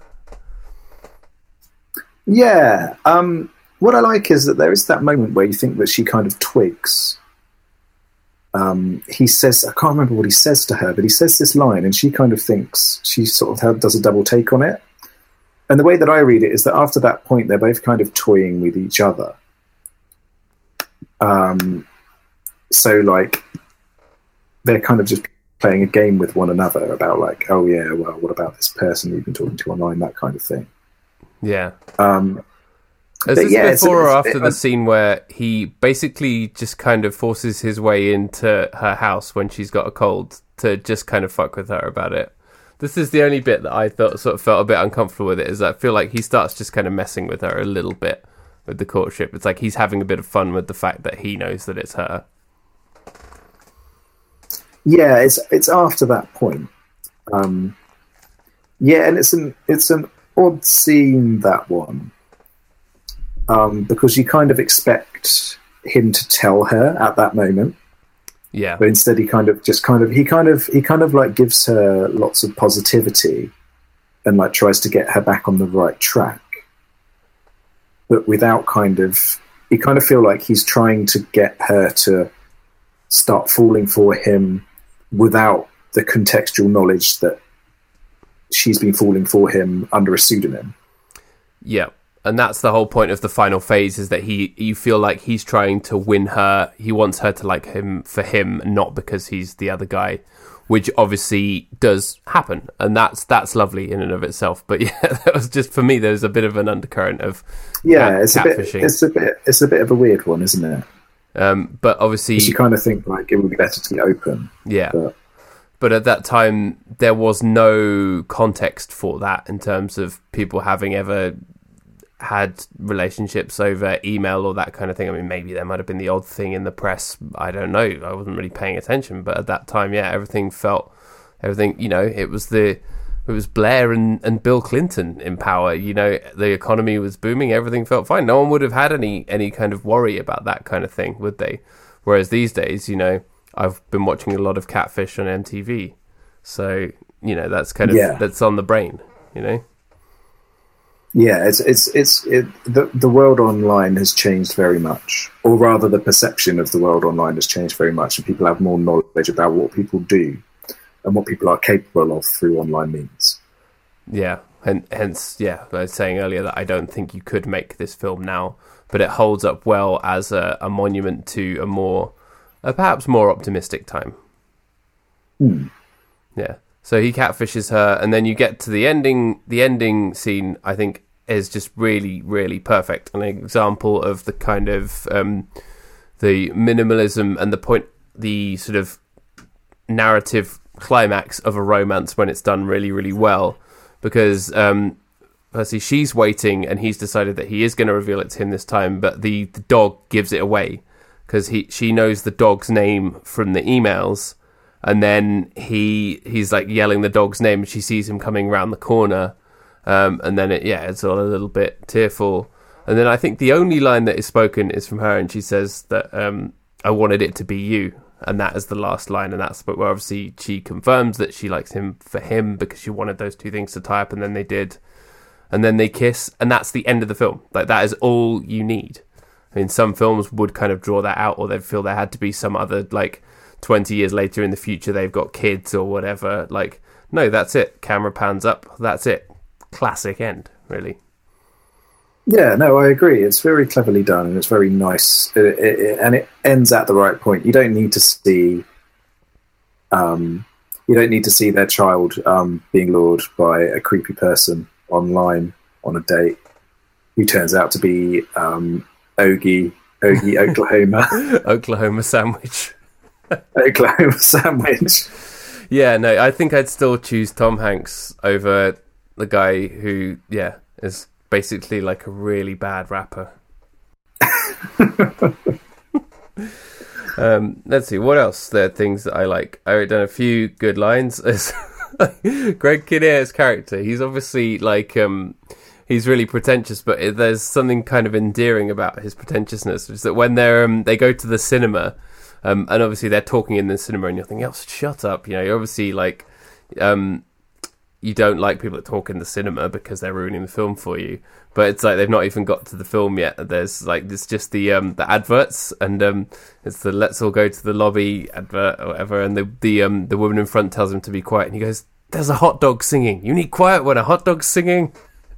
Yeah. Um, what I like is that there is that moment where you think that she kind of twigs. Um, he says, I can't remember what he says to her, but he says this line, and she kind of thinks, she sort of does a double take on it. And the way that I read it is that after that point, they're both kind of toying with each other. Um, so, like, they're kind of just playing a game with one another about, like, oh, yeah, well, what about this person you've been talking to online, that kind of thing. Yeah. Um, Is but this yeah, it's a- before or it's a after bit- the scene where he basically just kind of forces his way into her house when she's got a cold to just kind of fuck with her about it? This is the only bit that I thought sort of felt a bit uncomfortable with it, is I feel like he starts just kind of messing with her a little bit with the courtship. It's like he's having a bit of fun with the fact that he knows that it's her. Yeah, it's it's after that point. Um, yeah, and it's an it's an odd scene, that one, um, because you kind of expect him to tell her at that moment, Yeah. but instead he kind of just kind of he kind of he kind of like gives her lots of positivity and like tries to get her back on the right track, but without kind of you kind of feel like he's trying to get her to start falling for him without the contextual knowledge that she's been falling for him under a pseudonym. Yeah. And that's the whole point of the final phase, is that he you feel like he's trying to win her. He wants her to like him for him, not because he's the other guy, which obviously does happen. And that's that's lovely in and of itself. But yeah, that was just, for me, there was a bit of an undercurrent of Yeah, cat, it's a bit catfishing. it's a bit it's a bit of a weird one, isn't it? Um, but obviously, 'Cause you kind of think like it would be better to be open. yeah. But But at that time, there was no context for that in terms of people having ever had relationships over email or that kind of thing. I mean, maybe there might have been the odd thing in the press. I don't know. I wasn't really paying attention. But at that time, yeah, everything felt, everything, you know, it was the, it was Blair and, and Bill Clinton in power. You know, the economy was booming. Everything felt fine. No one would have had any, any kind of worry about that kind of thing, would they? Whereas these days, you know, I've been watching a lot of Catfish on M T V. So, you know, that's kind of, Yeah. that's on the brain, you know? yeah, it's it's it's it, the the world online has changed very much, or rather, the perception of the world online has changed very much, and people have more knowledge about what people do and what people are capable of through online means. Yeah, and hence, yeah, I was saying earlier that I don't think you could make this film now, but it holds up well as a, a monument to a more, a perhaps more optimistic time. Hmm. Yeah. So he catfishes her, and then you get to the ending. The ending scene, I think, is just really, really perfect. An example of the kind of um, the minimalism and the point, the sort of narrative climax of a romance when it's done really, really well. Because um, firstly, she's waiting, and he's decided that he is going to reveal it to him this time, but the, the dog gives it away because he she knows the dog's name from the emails. And then he he's like yelling the dog's name, and she sees him coming around the corner. Um, and then, it, yeah, it's all a little bit tearful. And then I think the only line that is spoken is from her, and she says that um, I wanted it to be you. And that is the last line. And that's where obviously she confirms that she likes him for him because she wanted those two things to tie up, and then they did. And then they kiss, and that's the end of the film. Like, that is all you need. I mean, some films would kind of draw that out, or they'd feel there had to be some other, like, twenty years later in the future they've got kids or whatever. Like, no, that's it. Camera pans up, that's it. Classic end, really. Yeah, no, I agree. It's very cleverly done, and it's very nice, it, it, it, and it ends at the right point. You don't need to see um you don't need to see their child um being lured by a creepy person online on a date who turns out to be um Ogie Ogie Oklahoma Oklahoma sandwich. Oklahoma sandwich. Yeah, no, I think I'd still choose Tom Hanks over the guy who, yeah, is basically like a really bad rapper. um, let's see, what else? There are things that I like. I wrote down a few good lines. Greg Kinnear's character, he's obviously like, um, he's really pretentious, but there's something kind of endearing about his pretentiousness, which is that when they're um, they go to the cinema. Um, and obviously they're talking in the cinema, and you're thinking, "Oh, shut up!" You know, you're obviously like, um, you don't like people that talk in the cinema because they're ruining the film for you. But it's like they've not even got to the film yet. There's like it's just the um, the adverts, and um, it's the "Let's all go to the lobby" advert or whatever. And the the um, the woman in front tells him to be quiet, and he goes, "There's a hot dog singing. You need quiet when a hot dog's singing."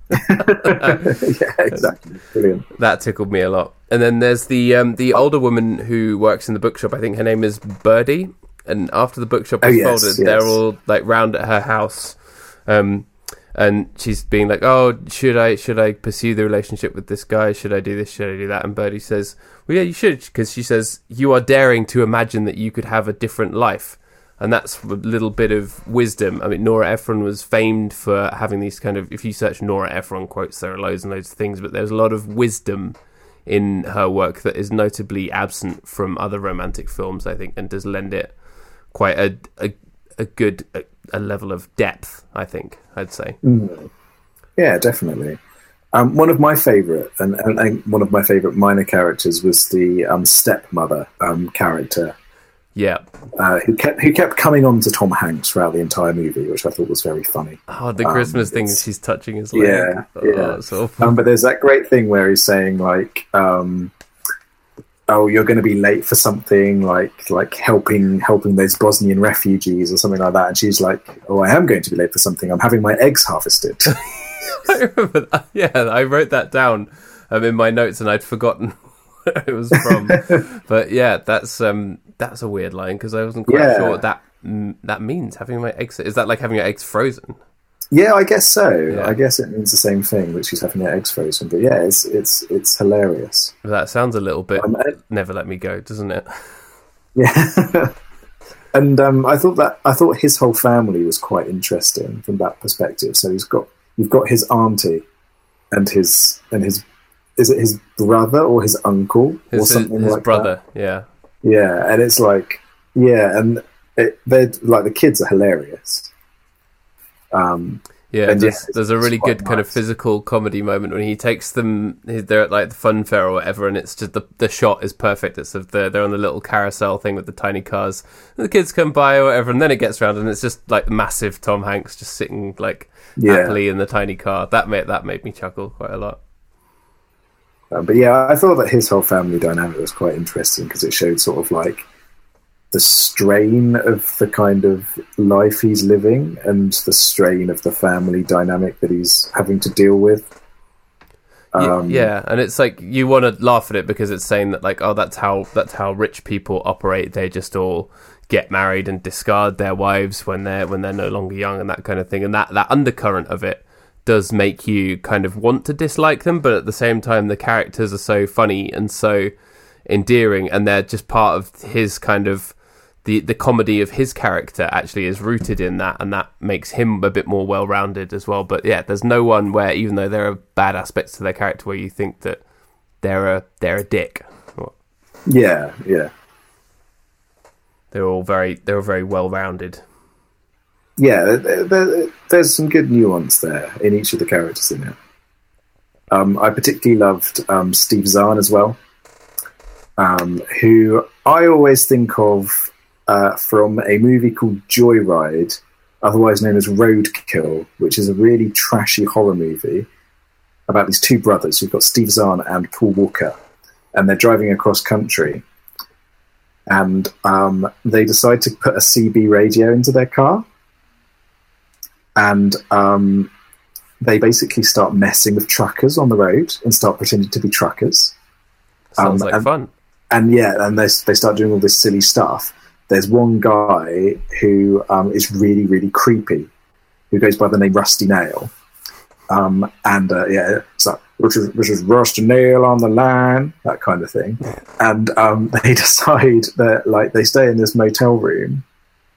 Yeah, exactly. Brilliant. That tickled me a lot. And then there's the um, the older woman who works in the bookshop. I think her name is Birdie. And after the bookshop is oh, yes, folded, yes. they're all like round at her house, um, and she's being like, "Oh, should I should I pursue the relationship with this guy? Should I do this? Should I do that?" And Birdie says, "Well, yeah, you should," because she says, "You are daring to imagine that you could have a different life." And that's a little bit of wisdom. I mean, Nora Ephron was famed for having these kind of... If you search Nora Ephron quotes, there are loads and loads of things, but there's a lot of wisdom in her work that is notably absent from other romantic films, I think, and does lend it quite a a, a good a, a level of depth, I think, I'd say. Mm. Yeah, definitely. Um, one of my favourite, and, and, and one of my favourite minor characters was the um, stepmother um, character. Yeah, uh, who kept who kept coming on to Tom Hanks throughout the entire movie, which I thought was very funny. Oh, the Christmas um, thing she's touching his leg. Yeah, oh, yeah. So um, but there's that great thing where he's saying like, um, "Oh, you're going to be late for something, like like helping helping those Bosnian refugees or something like that," and she's like, "Oh, I am going to be late for something. I'm having my eggs harvested." I remember that. Yeah, I wrote that down um, in my notes, and I'd forgotten where it was from. But yeah, that's um, that's a weird line because I wasn't quite yeah. sure what that mm, that means. Having my eggs is that like having your eggs frozen? Yeah, I guess so. Yeah. I guess it means the same thing, that she's having her eggs frozen. But yeah, it's it's it's hilarious. That sounds a little bit um, Never Let Me Go, doesn't it? Yeah. And um, I thought that I thought his whole family was quite interesting from that perspective. So he's got you've got his auntie and his and his is it his brother or his uncle his, or something his, his like brother, that? yeah, yeah. And it's like yeah, and it, they're like the kids are hilarious. Um, yeah, and there's, yeah, there's a really good nice. kind of physical comedy moment when he takes them. They're at like the fun fair or whatever, and it's just the the shot is perfect. It's of the they're on the little carousel thing with the tiny cars. And the kids come by or whatever, and then it gets around, and it's just like massive Tom Hanks just sitting like yeah. happily in the tiny car. That made that made me chuckle quite a lot. Um, but yeah, I thought that his whole family dynamic was quite interesting because it showed sort of like the strain of the kind of life he's living and the strain of the family dynamic that he's having to deal with. Um, yeah, and it's like you want to laugh at it because it's saying that like, oh, that's how that's how rich people operate. They just all get married and discard their wives when they're when they're no longer young and that kind of thing. And that, that undercurrent of it does make you kind of want to dislike them, but at the same time, the characters are so funny and so endearing, and they're just part of his kind of the the comedy of his character actually is rooted in that, and that makes him a bit more well-rounded as well. But yeah, there's no one where, even though there are bad aspects to their character, where you think that they're a they're a dick. Yeah, yeah. They're all very they're all very well-rounded. Yeah, there, there, there's some good nuance there in each of the characters in it. Um, I particularly loved um, Steve Zahn as well, um, who I always think of uh, from a movie called Joyride, otherwise known as Roadkill, which is a really trashy horror movie about these two brothers. You've got Steve Zahn and Paul Walker, and they're driving across country, and um, they decide to put a C B radio into their car, and um, they basically start messing with truckers on the road and start pretending to be truckers. Sounds um, like and, fun. And yeah, and they they start doing all this silly stuff. There's one guy who um, is really, really creepy, who goes by the name Rusty Nail. Um, and uh, yeah, it's like, which is, which is Rusty Nail on the line, that kind of thing. And um, they decide that, like, they stay in this motel room,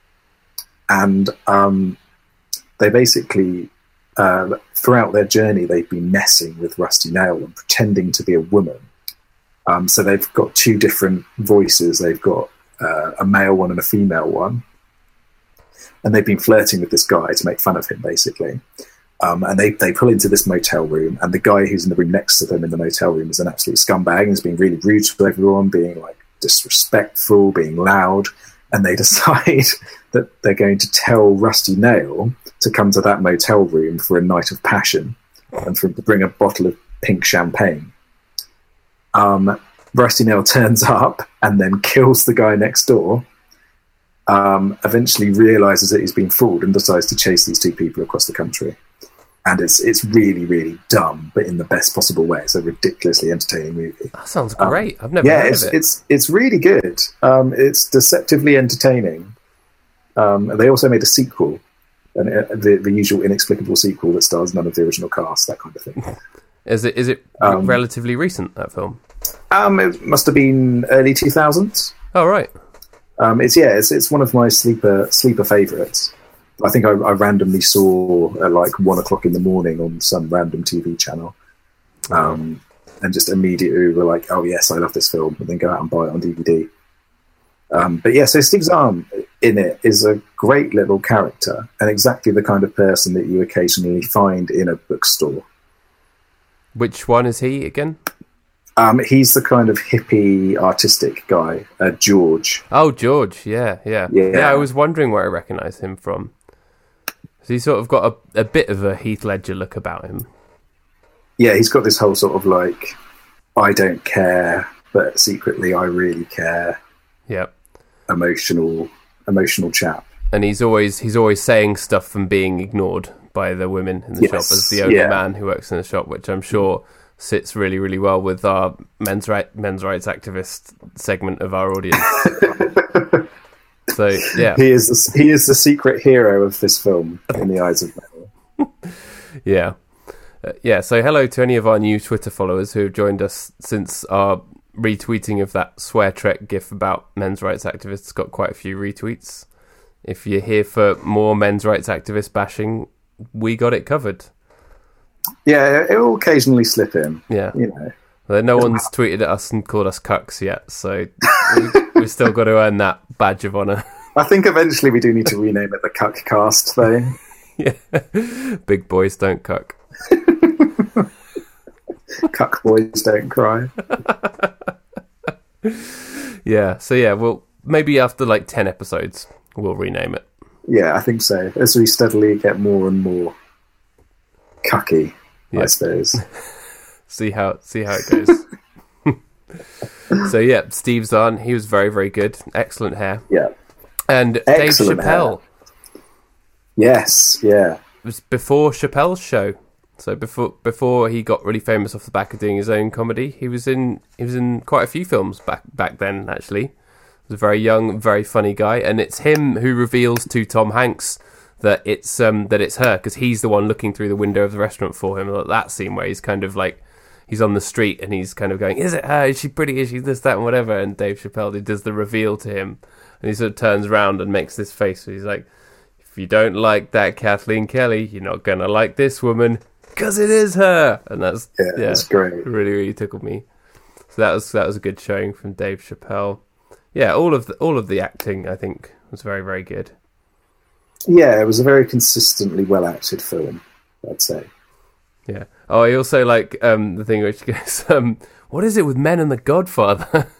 and um, they basically, uh, throughout their journey, they've been messing with Rusty Nail and pretending to be a woman. Um, so they've got two different voices. They've got uh, a male one and a female one. And they've been flirting with this guy to make fun of him, basically. Um, and they, they pull into this motel room, and the guy who's in the room next to them in the motel room is an absolute scumbag and is being really rude to everyone, being like disrespectful, being loud. And they decide that they're going to tell Rusty Nail to come to that motel room for a night of passion and for him to bring a bottle of pink champagne. Um, Rusty Nail turns up and then kills the guy next door, um, eventually realises that he's been fooled and decides to chase these two people across the country. And it's it's really, really dumb, but in the best possible way. It's a ridiculously entertaining movie. That sounds great. Um, I've never yeah, heard it's, of it. it's it's really good. Um, it's deceptively entertaining. Um, and they also made a sequel, and uh, the the usual inexplicable sequel that stars none of the original cast, that kind of thing. Is it is it Um, relatively recent, that film? Um, it must have been early two thousands. Oh, right. Um, it's yeah, it's it's one of my sleeper sleeper favourites. I think I, I randomly saw at like one o'clock in the morning on some random T V channel, um, and just immediately were like, "Oh yes, I love this film," and then go out and buy it on D V D. Um, but yeah, so Steve Zahn in it is a great little character and exactly the kind of person that you occasionally find in a bookstore. Which one is he again? Um, he's the kind of hippie, artistic guy, uh, George. Oh, George. Yeah, yeah, Yeah. yeah. I was wondering where I recognise him from. So he's sort of got a, a bit of a Heath Ledger look about him. Yeah, he's got this whole sort of like, I don't care, but secretly I really care. Yeah. Emotional, emotional chap. And he's always he's always saying stuff and being ignored by the women in the Yes, shop as the only yeah. man who works in the shop, which I'm sure sits really, really well with our men's right men's rights activist segment of our audience. So yeah, He is the, he is the secret hero of this film in the eyes of men. yeah, uh, yeah. So hello to any of our new Twitter followers who have joined us since our retweeting of that Swear Trek gif about men's rights activists got quite a few retweets. If you're here for more men's rights activist bashing, we got it covered. Yeah, it will occasionally slip in. Yeah. You know. Well, no one's tweeted at us and called us cucks yet, so we, we've still got to earn that badge of honour. I think eventually we do need to rename it the Cuck Cast, though. Yeah. Big boys don't cuck. Cuck boys don't cry. Yeah, so yeah, well, maybe after like ten episodes, we'll rename it. Yeah, I think so. As we steadily get more and more cucky, Yeah. I suppose. See how see how it goes. So yeah, Steve Zahn, he was very, very good. Excellent hair. Yeah. And Excellent Dave Chappelle. Yes, yeah. It was before Chappelle's show. So before before he got really famous off the back of doing his own comedy, he was in he was in quite a few films back back then, actually. He's a very young, very funny guy, and it's him who reveals to Tom Hanks that it's um that it's her, because he's the one looking through the window of the restaurant for him. Like that scene where he's kind of like, he's on the street and he's kind of going, is it her? Is she pretty? Is she this, that, and whatever? And Dave Chappelle does the reveal to him, and he sort of turns around and makes this face where he's like, if you don't like that Kathleen Kelly, you're not going to like this woman, because it is her. And that's, yeah, yeah, that's great. Really, really tickled me. So that was that was a good showing from Dave Chappelle. Yeah, all of the, all of the acting, I think, was very, very good. Yeah, it was a very consistently well-acted film, I'd say. Yeah. Oh, I also like um, the thing which goes, um, what is it with Men and The Godfather?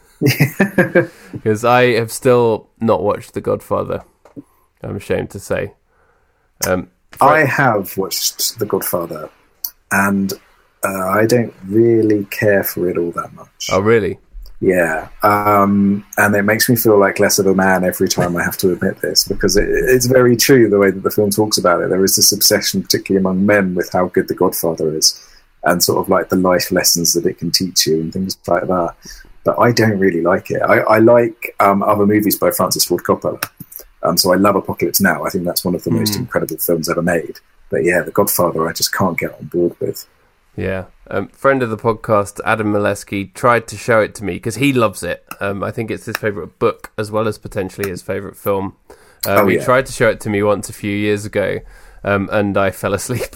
Because I have still not watched The Godfather, I'm ashamed to say. Um, I have watched The Godfather, and uh, I don't really care for it all that much. Oh, really? Yeah, um, and it makes me feel like less of a man every time I have to admit this, because it, it's very true the way that the film talks about it. There is this obsession, particularly among men, with how good The Godfather is, and sort of like the life lessons that it can teach you and things like that. But I don't really like it. I, I like um, other movies by Francis Ford Coppola, um, so I love Apocalypse Now. I think that's one of the mm. most incredible films ever made. But yeah, The Godfather I just can't get on board with. Yeah. Um, friend of the podcast, Adam Molesky, tried to show it to me because he loves it. Um, I think it's his favourite book as well as potentially his favourite film. Um, oh, he yeah. tried to show it to me once a few years ago, um, and I fell asleep.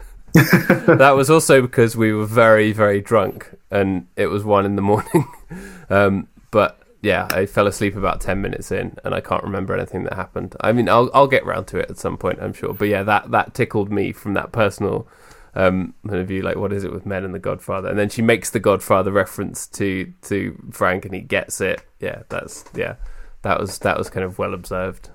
That was also because we were very, very drunk, and it was one in the morning. um, but yeah, I fell asleep about ten minutes in, and I can't remember anything that happened. I mean, I'll I'll get round to it at some point, I'm sure. But yeah, that that tickled me from that personal um point of view, like, what is it with Men and The Godfather? And then she makes the Godfather reference to to Frank, and he gets it. Yeah, that's yeah, that was that was kind of well observed.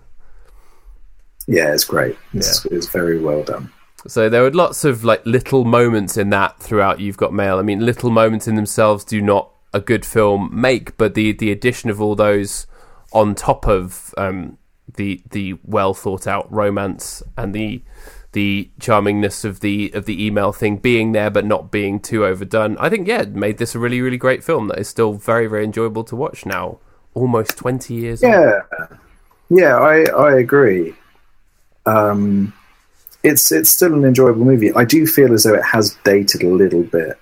Yeah, it's great. It's, yeah. it's very well done. So there were lots of like little moments in that throughout You've Got Mail. I mean, little moments in themselves do not a good film make, but the the addition of all those on top of um the the well thought out romance and the the charmingness of the of the email thing being there but not being too overdone, I think, yeah, it made this a really, really great film that is still very, very enjoyable to watch now, almost twenty years yeah on. Yeah, I, I agree. Um, it's it's still an enjoyable movie. I do feel as though it has dated a little bit,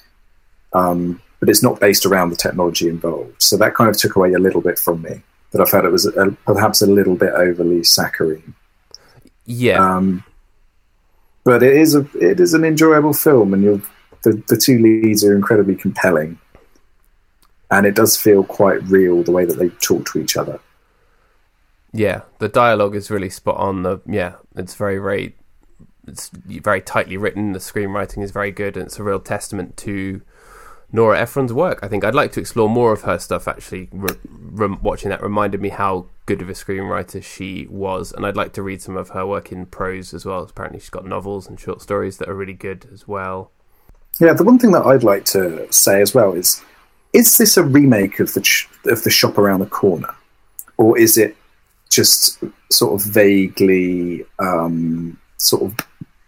um, but it's not based around the technology involved, so that kind of took away a little bit from me, that I felt it was a, perhaps a little bit overly saccharine. Yeah. Um, But it is a it is an enjoyable film, and you're, the the two leads are incredibly compelling, and it does feel quite real the way that they talk to each other. Yeah, the dialogue is really spot on. The yeah, it's very very it's very tightly written. The screenwriting is very good, and it's a real testament to Nora Ephron's work. I think I'd like to explore more of her stuff. Actually, re- re- watching that reminded me how good of a screenwriter she was, and I'd like to read some of her work in prose as well. Apparently she's got novels and short stories that are really good as well. Yeah, the one thing that I'd like to say as well is, is this a remake of the ch- of the Shop Around the Corner, or is it just sort of vaguely um, sort of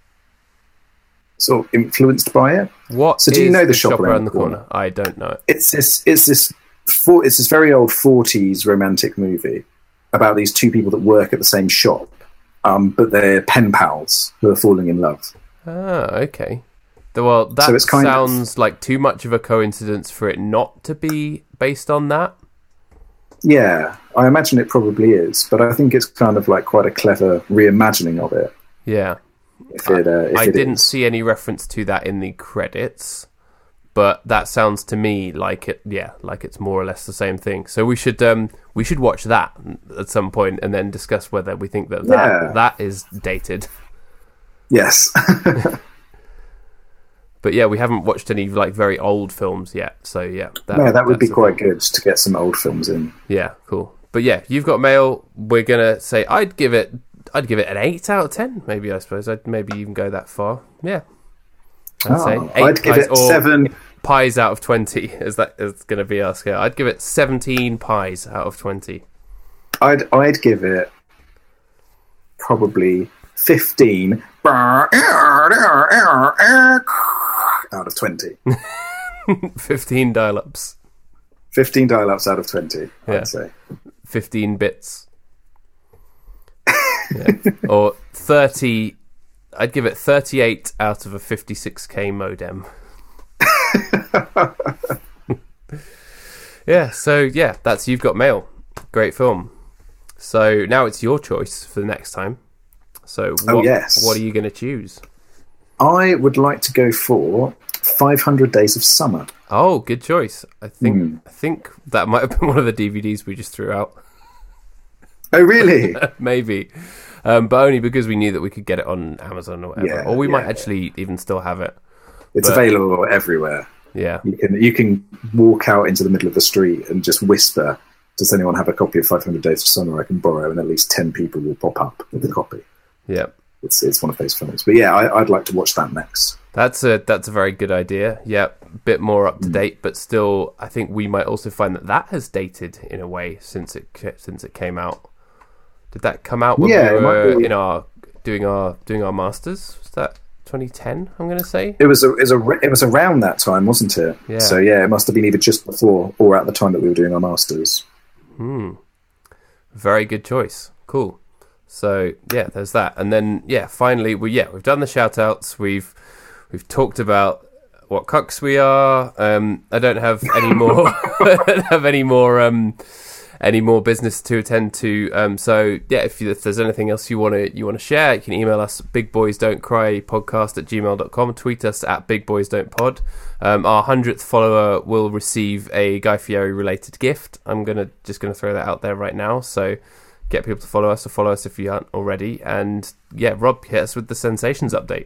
sort of influenced by it? What so do is you know the, the Shop, Shop Around, Around the the corner? corner? I don't know it. It's this it's this for, it's this very old forties romantic movie about these two people that work at the same shop, um, but they're pen pals who are falling in love. Ah, okay. Well, that so it's kind sounds of, like too much of a coincidence for it not to be based on that. Yeah, I imagine it probably is, but I think it's kind of like quite a clever reimagining of it. Yeah. If it, uh, if I it didn't is. see any reference to that in the credits, but that sounds to me like it. Yeah, like it's more or less the same thing. So we should um, we should watch that at some point and then discuss whether we think that that, Yeah. that is dated. Yes. But yeah, we haven't watched any like very old films yet. So yeah, that, no, that would be that's a quite thing. good to get some old films in. Yeah, cool. But yeah, You've Got Mail. We're gonna say I'd give it. I'd give it an eight out of ten. Maybe I suppose I'd maybe even go that far. Yeah, I'd Oh, say eight I'd give pies, it or seven. pies out of twenty. Is that is going to be our scale? I'd give it seventeen pies out of twenty. I'd I'd give it probably fifteen out of twenty. Fifteen dial-ups. fifteen dial-ups out of twenty, yeah. I'd say. fifteen bits. Yeah. Or thirty... I'd give it thirty-eight out of a fifty-six K modem. Yeah, so yeah, that's You've Got Mail. Great film. So now it's your choice for the next time. So what, oh, yes. what are you going to choose? I would like to go for five hundred Days of Summer. Oh, good choice. I think mm. I think that might have been one of the D V Ds we just threw out. Oh, really? Maybe. Um, but only because we knew that we could get it on Amazon or whatever. Yeah, or we yeah, might yeah. actually even still have it. It's but, available everywhere. Yeah. You can you can walk out into the middle of the street and just whisper, does anyone have a copy of five hundred Days of Summer I can borrow? And at least ten people will pop up with a copy. Yeah. It's it's one of those films. But yeah, I, I'd like to watch that next. That's a that's a very good idea. Yeah, a bit more up to date, mm. but still, I think we might also find that that has dated in a way since it since it came out. Did that come out when yeah, we were be... in our doing our doing our masters? Was that twenty ten? I'm going to say it was. A, it was a, it was around that time, wasn't it? Yeah. So yeah, it must have been either just before or at the time that we were doing our masters. Hmm. Very good choice. Cool. So yeah, there's that, and then yeah, finally we yeah we've done the shout outs. We've we've talked about what cucks we are. Um, I don't have any more. I don't have any more. Um, any more business to attend to. Um, so yeah, if, you, if there's anything else you want to you want to share, you can email us big boys don't cry podcast at gmail dot com. Tweet us at big boys don't pod. Um, our hundredth follower will receive a Guy Fieri related gift. I'm gonna just gonna throw that out there right now. So get people to follow us or follow us if you aren't already. And yeah, Rob, hit us with the Sensations update.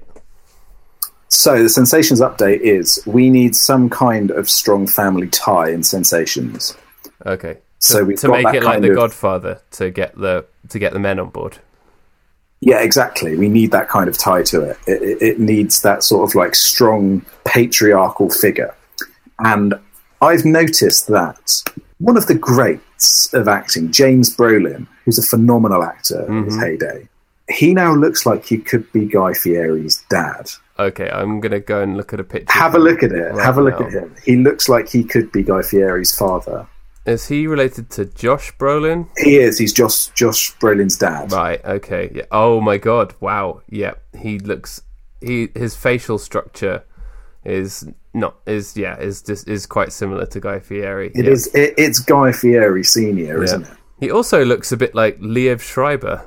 So the Sensations update is we need some kind of strong family tie in Sensations. Okay. So to, we've to got make that it like kind The of, Godfather to get the to get the men on board. Yeah, exactly. We need that kind of tie to it. It, it. it needs that sort of like strong patriarchal figure. And I've noticed that one of the greats of acting, James Brolin, who's a phenomenal actor mm-hmm. in his heyday, he now looks like he could be Guy Fieri's dad. Okay, I'm going to go and look at a picture. Have a look at it. Right Have a look now. at him. He looks like he could be Guy Fieri's father. Is he related to Josh Brolin? He is. He's Josh Josh Brolin's dad. Right. Okay. Yeah. Oh my God. Wow. Yeah. He looks. He his facial structure is not is yeah is just is quite similar to Guy Fieri. It yeah. is. It, it's Guy Fieri Senior, yeah. isn't it? He also looks a bit like Liev Schreiber.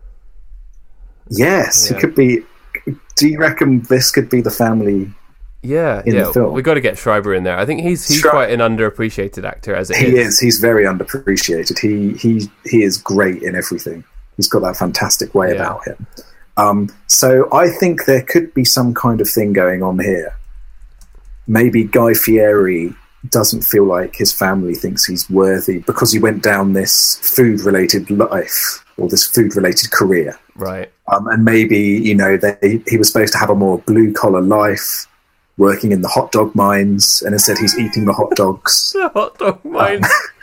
Yes, yeah. He could be. Do you reckon this could be the family? Yeah, in yeah. the film? We've got to get Schreiber in there. I think he's he's Schre- quite an underappreciated actor as it he is. He is. He's very underappreciated. He he he is great in everything. He's got that fantastic way yeah. about him. Um, so I think there could be some kind of thing going on here. Maybe Guy Fieri doesn't feel like his family thinks he's worthy because he went down this food-related life or this food-related career. Right. Um, and maybe, you know, they, he was supposed to have a more blue-collar life, working in the hot dog mines, and instead he's eating the hot dogs. The hot dog mines.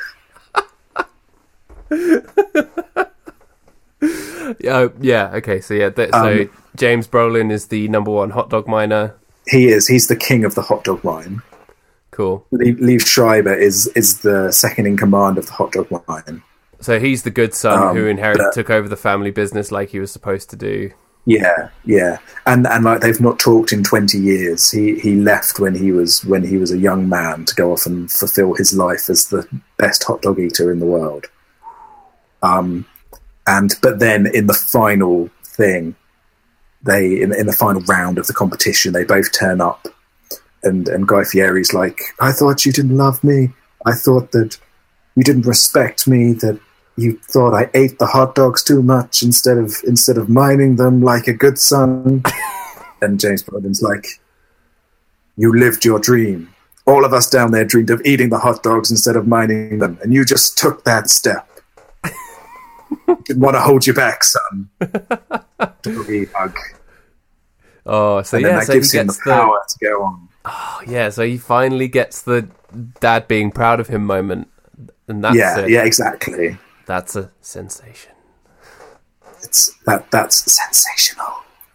Um, yeah, yeah, okay, so yeah, th- so um, James Brolin is the number one hot dog miner. He is. He's the king of the hot dog mine. Cool. Liev Schreiber is is the second in command of the hot dog mine. So he's the good son um, who inherited, but, took over the family business like he was supposed to do. Yeah, yeah, and and like they've not talked in twenty years. He he left when he was when he was a young man to go off and fulfill his life as the best hot dog eater in the world. Um, and but then in the final thing, they in, in the final round of the competition, they both turn up, and and Guy Fieri's like, "I thought you didn't love me. I thought that you didn't respect me. That." You thought I ate the hot dogs too much instead of instead of mining them like a good son." And James Brolin's like, "You lived your dream. All of us down there dreamed of eating the hot dogs instead of mining them, and you just took that step. Didn't want to hold you back, son." Doggy hug. Oh, so and yeah, then that so gives he him gets the power to go on. Oh, yeah, so he finally gets the dad being proud of him moment, and that's yeah, it. yeah, exactly. That's a sensation. It's that. That's sensational.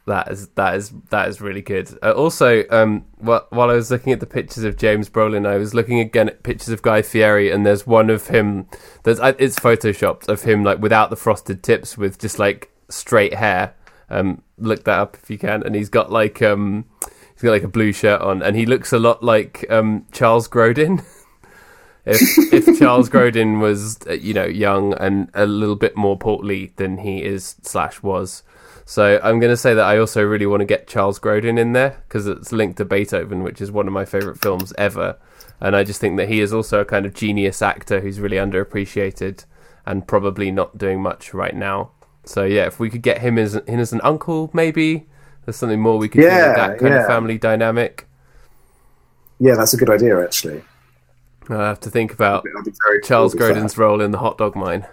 That is that is that is really good. Uh, also, um, while, while I was looking at the pictures of James Brolin, I was looking again at pictures of Guy Fieri, and there's one of him. There's it's photoshopped of him like without the frosted tips, with just like straight hair. Um, look that up if you can. And he's got like um, he's got like a blue shirt on, and he looks a lot like um, Charles Grodin. if if Charles Grodin was uh, you know young and a little bit more portly than he is slash was. So I'm going to say that I also really want to get Charles Grodin in there because it's linked to Beethoven, which is one of my favourite films ever. And I just think that he is also a kind of genius actor who's really underappreciated and probably not doing much right now. So yeah, if we could get him as, him as an uncle, maybe there's something more we could yeah, do with that kind yeah. of family dynamic. Yeah, that's a good idea, actually. I have to think about I'll be very Charles cool with Grodin's that. role in the hot dog mine.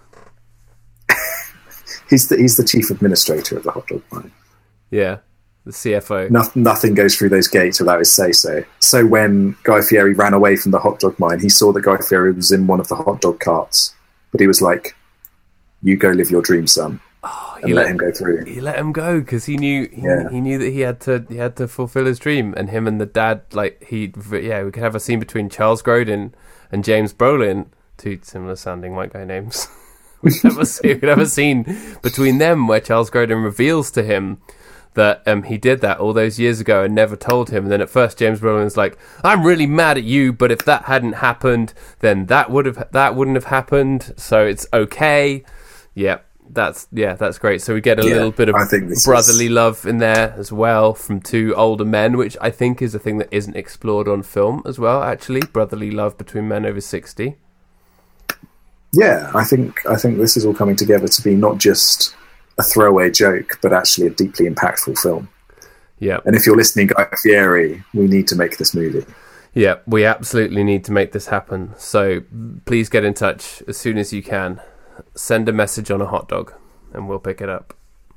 He's the he's the chief administrator of the hot dog mine. Yeah, the C F O. No, nothing goes through those gates without his say-so. So when Guy Fieri ran away from the hot dog mine, he saw that Guy Fieri was in one of the hot dog carts. But he was like, you go live your dream, son. Oh, and let, let him go through. He let him go because he knew he, yeah. he knew that he had to he had to fulfill his dream. And him and the dad, like he, yeah, we could have a scene between Charles Grodin and James Brolin, two similar sounding white guy names. We'd have, a, we'd have a scene between them where Charles Grodin reveals to him that um, he did that all those years ago and never told him. And then at first James Brolin's like, I'm really mad at you, but if that hadn't happened, then that would have that wouldn't have happened. So it's okay. Yeah, that's yeah, that's great. So we get a yeah, little bit of brotherly is... love in there as well from two older men, which I think is a thing that isn't explored on film as well, actually. Brotherly love between men over sixty. Yeah, I think I think this is all coming together to be not just a throwaway joke, but actually a deeply impactful film. Yeah. And if you're listening, Guy Fieri, we need to make this movie. Yeah, we absolutely need to make this happen. So please get in touch as soon as you can. Send a message on a hot dog and we'll pick it up.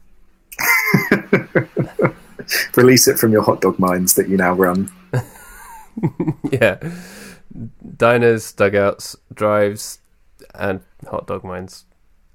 Release it from your hot dog mines that you now run. Yeah. Diners, dugouts, drives, and hot dog mines.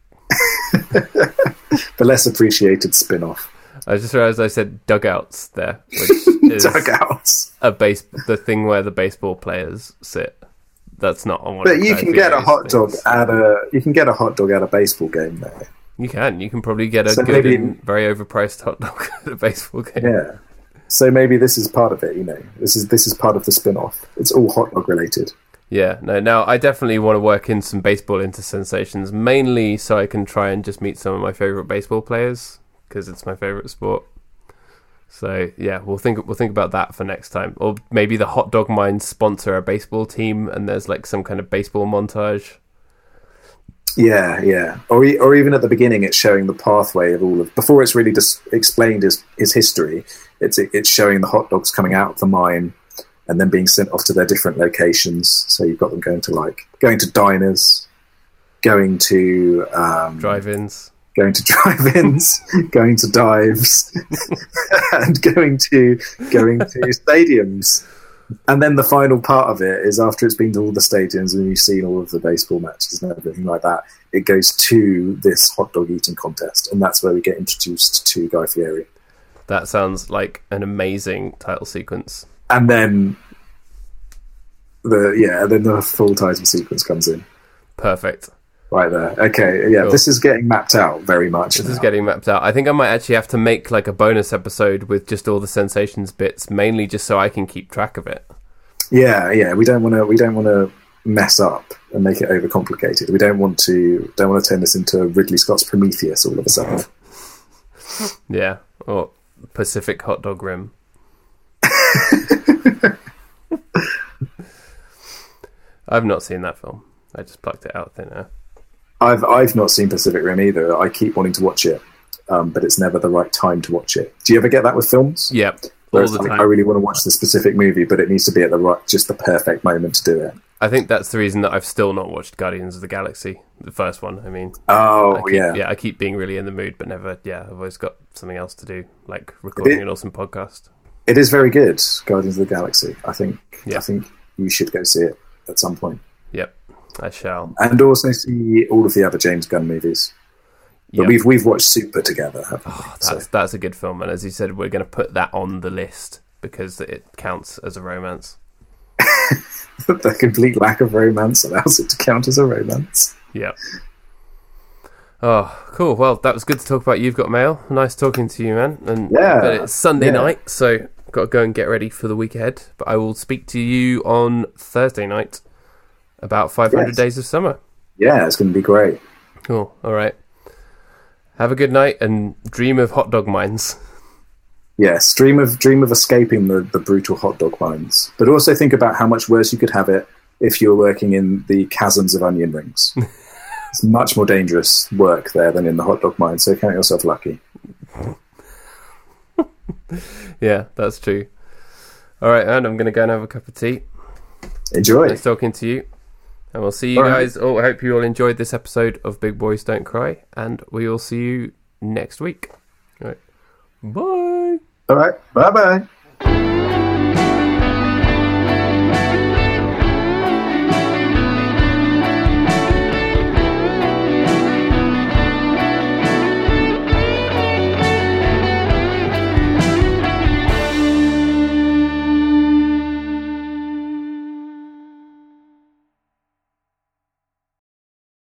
The less appreciated spin-off. I just realised I said dugouts there, which is dugouts. A base, the thing where the baseball players sit. That's not on one. But you can get a hot dog at a you can get a hot dog at a baseball game there. You can. You can probably get a so good maybe, and very overpriced hot dog at a baseball game. Yeah. So maybe this is part of it. You know, this is this is part of the spin-off. It's all hot dog related. Yeah, no, now I definitely want to work in some baseball into sensations, mainly so I can try and just meet some of my favourite baseball players, because it's my favourite sport. So, yeah, we'll think we'll think about that for next time. Or maybe the hot dog mines sponsor a baseball team and there's like some kind of baseball montage. Yeah, yeah. Or or even at the beginning, it's showing the pathway of all of... Before it's really just explained his, his history, it's it's showing the hot dogs coming out of the mine and then being sent off to their different locations. So you've got them going to like going to diners, going to um, drive-ins, going to drive-ins, going to dives, and going to going to stadiums. And then the final part of it is after it's been to all the stadiums and you've seen all of the baseball matches and everything like that, it goes to this hot dog eating contest, and that's where we get introduced to Guy Fieri. That sounds like an amazing title sequence. And then the yeah, and then the full title sequence comes in. Perfect. Right there. Okay, yeah, cool. This is getting mapped out very much. This now. is getting mapped out. I think I might actually have to make like a bonus episode with just all the sensations bits, mainly just so I can keep track of it. Yeah, yeah. We don't want to. We don't want to mess up and make it overcomplicated. We don't want to. Don't want to turn this into Ridley Scott's Prometheus all of a sudden. Yeah, or Pacific Hot Dog Rim. I've not seen that film. I just plucked it out of thin air. I've I've not seen Pacific Rim either. I keep wanting to watch it, um, but it's never the right time to watch it. Do you ever get that with films? Yep, all the like, time. I really want to watch the specific movie, but it needs to be at the right, just the perfect moment to do it. I think that's the reason that I've still not watched Guardians of the Galaxy, the first one. I mean, oh I keep, yeah, yeah. I keep being really in the mood, but never. Yeah, I've always got something else to do, like recording it, an awesome podcast. It is very good, Guardians of the Galaxy. I think. Yeah. I think you should go see it at some point. Yep, I shall. And also see all of the other James Gunn movies. But Yep. we've we've watched Super together, haven't we? Oh, that's that's a good film, and as you said, we're going to put that on the list because it counts as a romance. So the complete lack of romance allows it to count as a romance. Yeah. Oh, cool. Well, that was good to talk about You've Got Mail. Nice talking to you, man. And Yeah. but it's Sunday Yeah. night, so got to go and get ready for the week ahead. But I will speak to you on Thursday night about five hundred Yes. Days of Summer. Yeah, it's going to be great. Cool. All right. Have a good night and dream of hot dog mines. Yes, dream of dream of escaping the, the brutal hot dog mines, but also think about how much worse you could have it if you were working in the chasms of onion rings. It's much more dangerous work there than in the hot dog mine, so count yourself lucky. Yeah, that's true. All right, and I'm going to go and have a cup of tea. Enjoy. Nice talking to you. And we'll see you All right. guys. Oh, I hope you all enjoyed this episode of Big Boys Don't Cry. And we will see you next week. All right. Bye. All right, bye bye.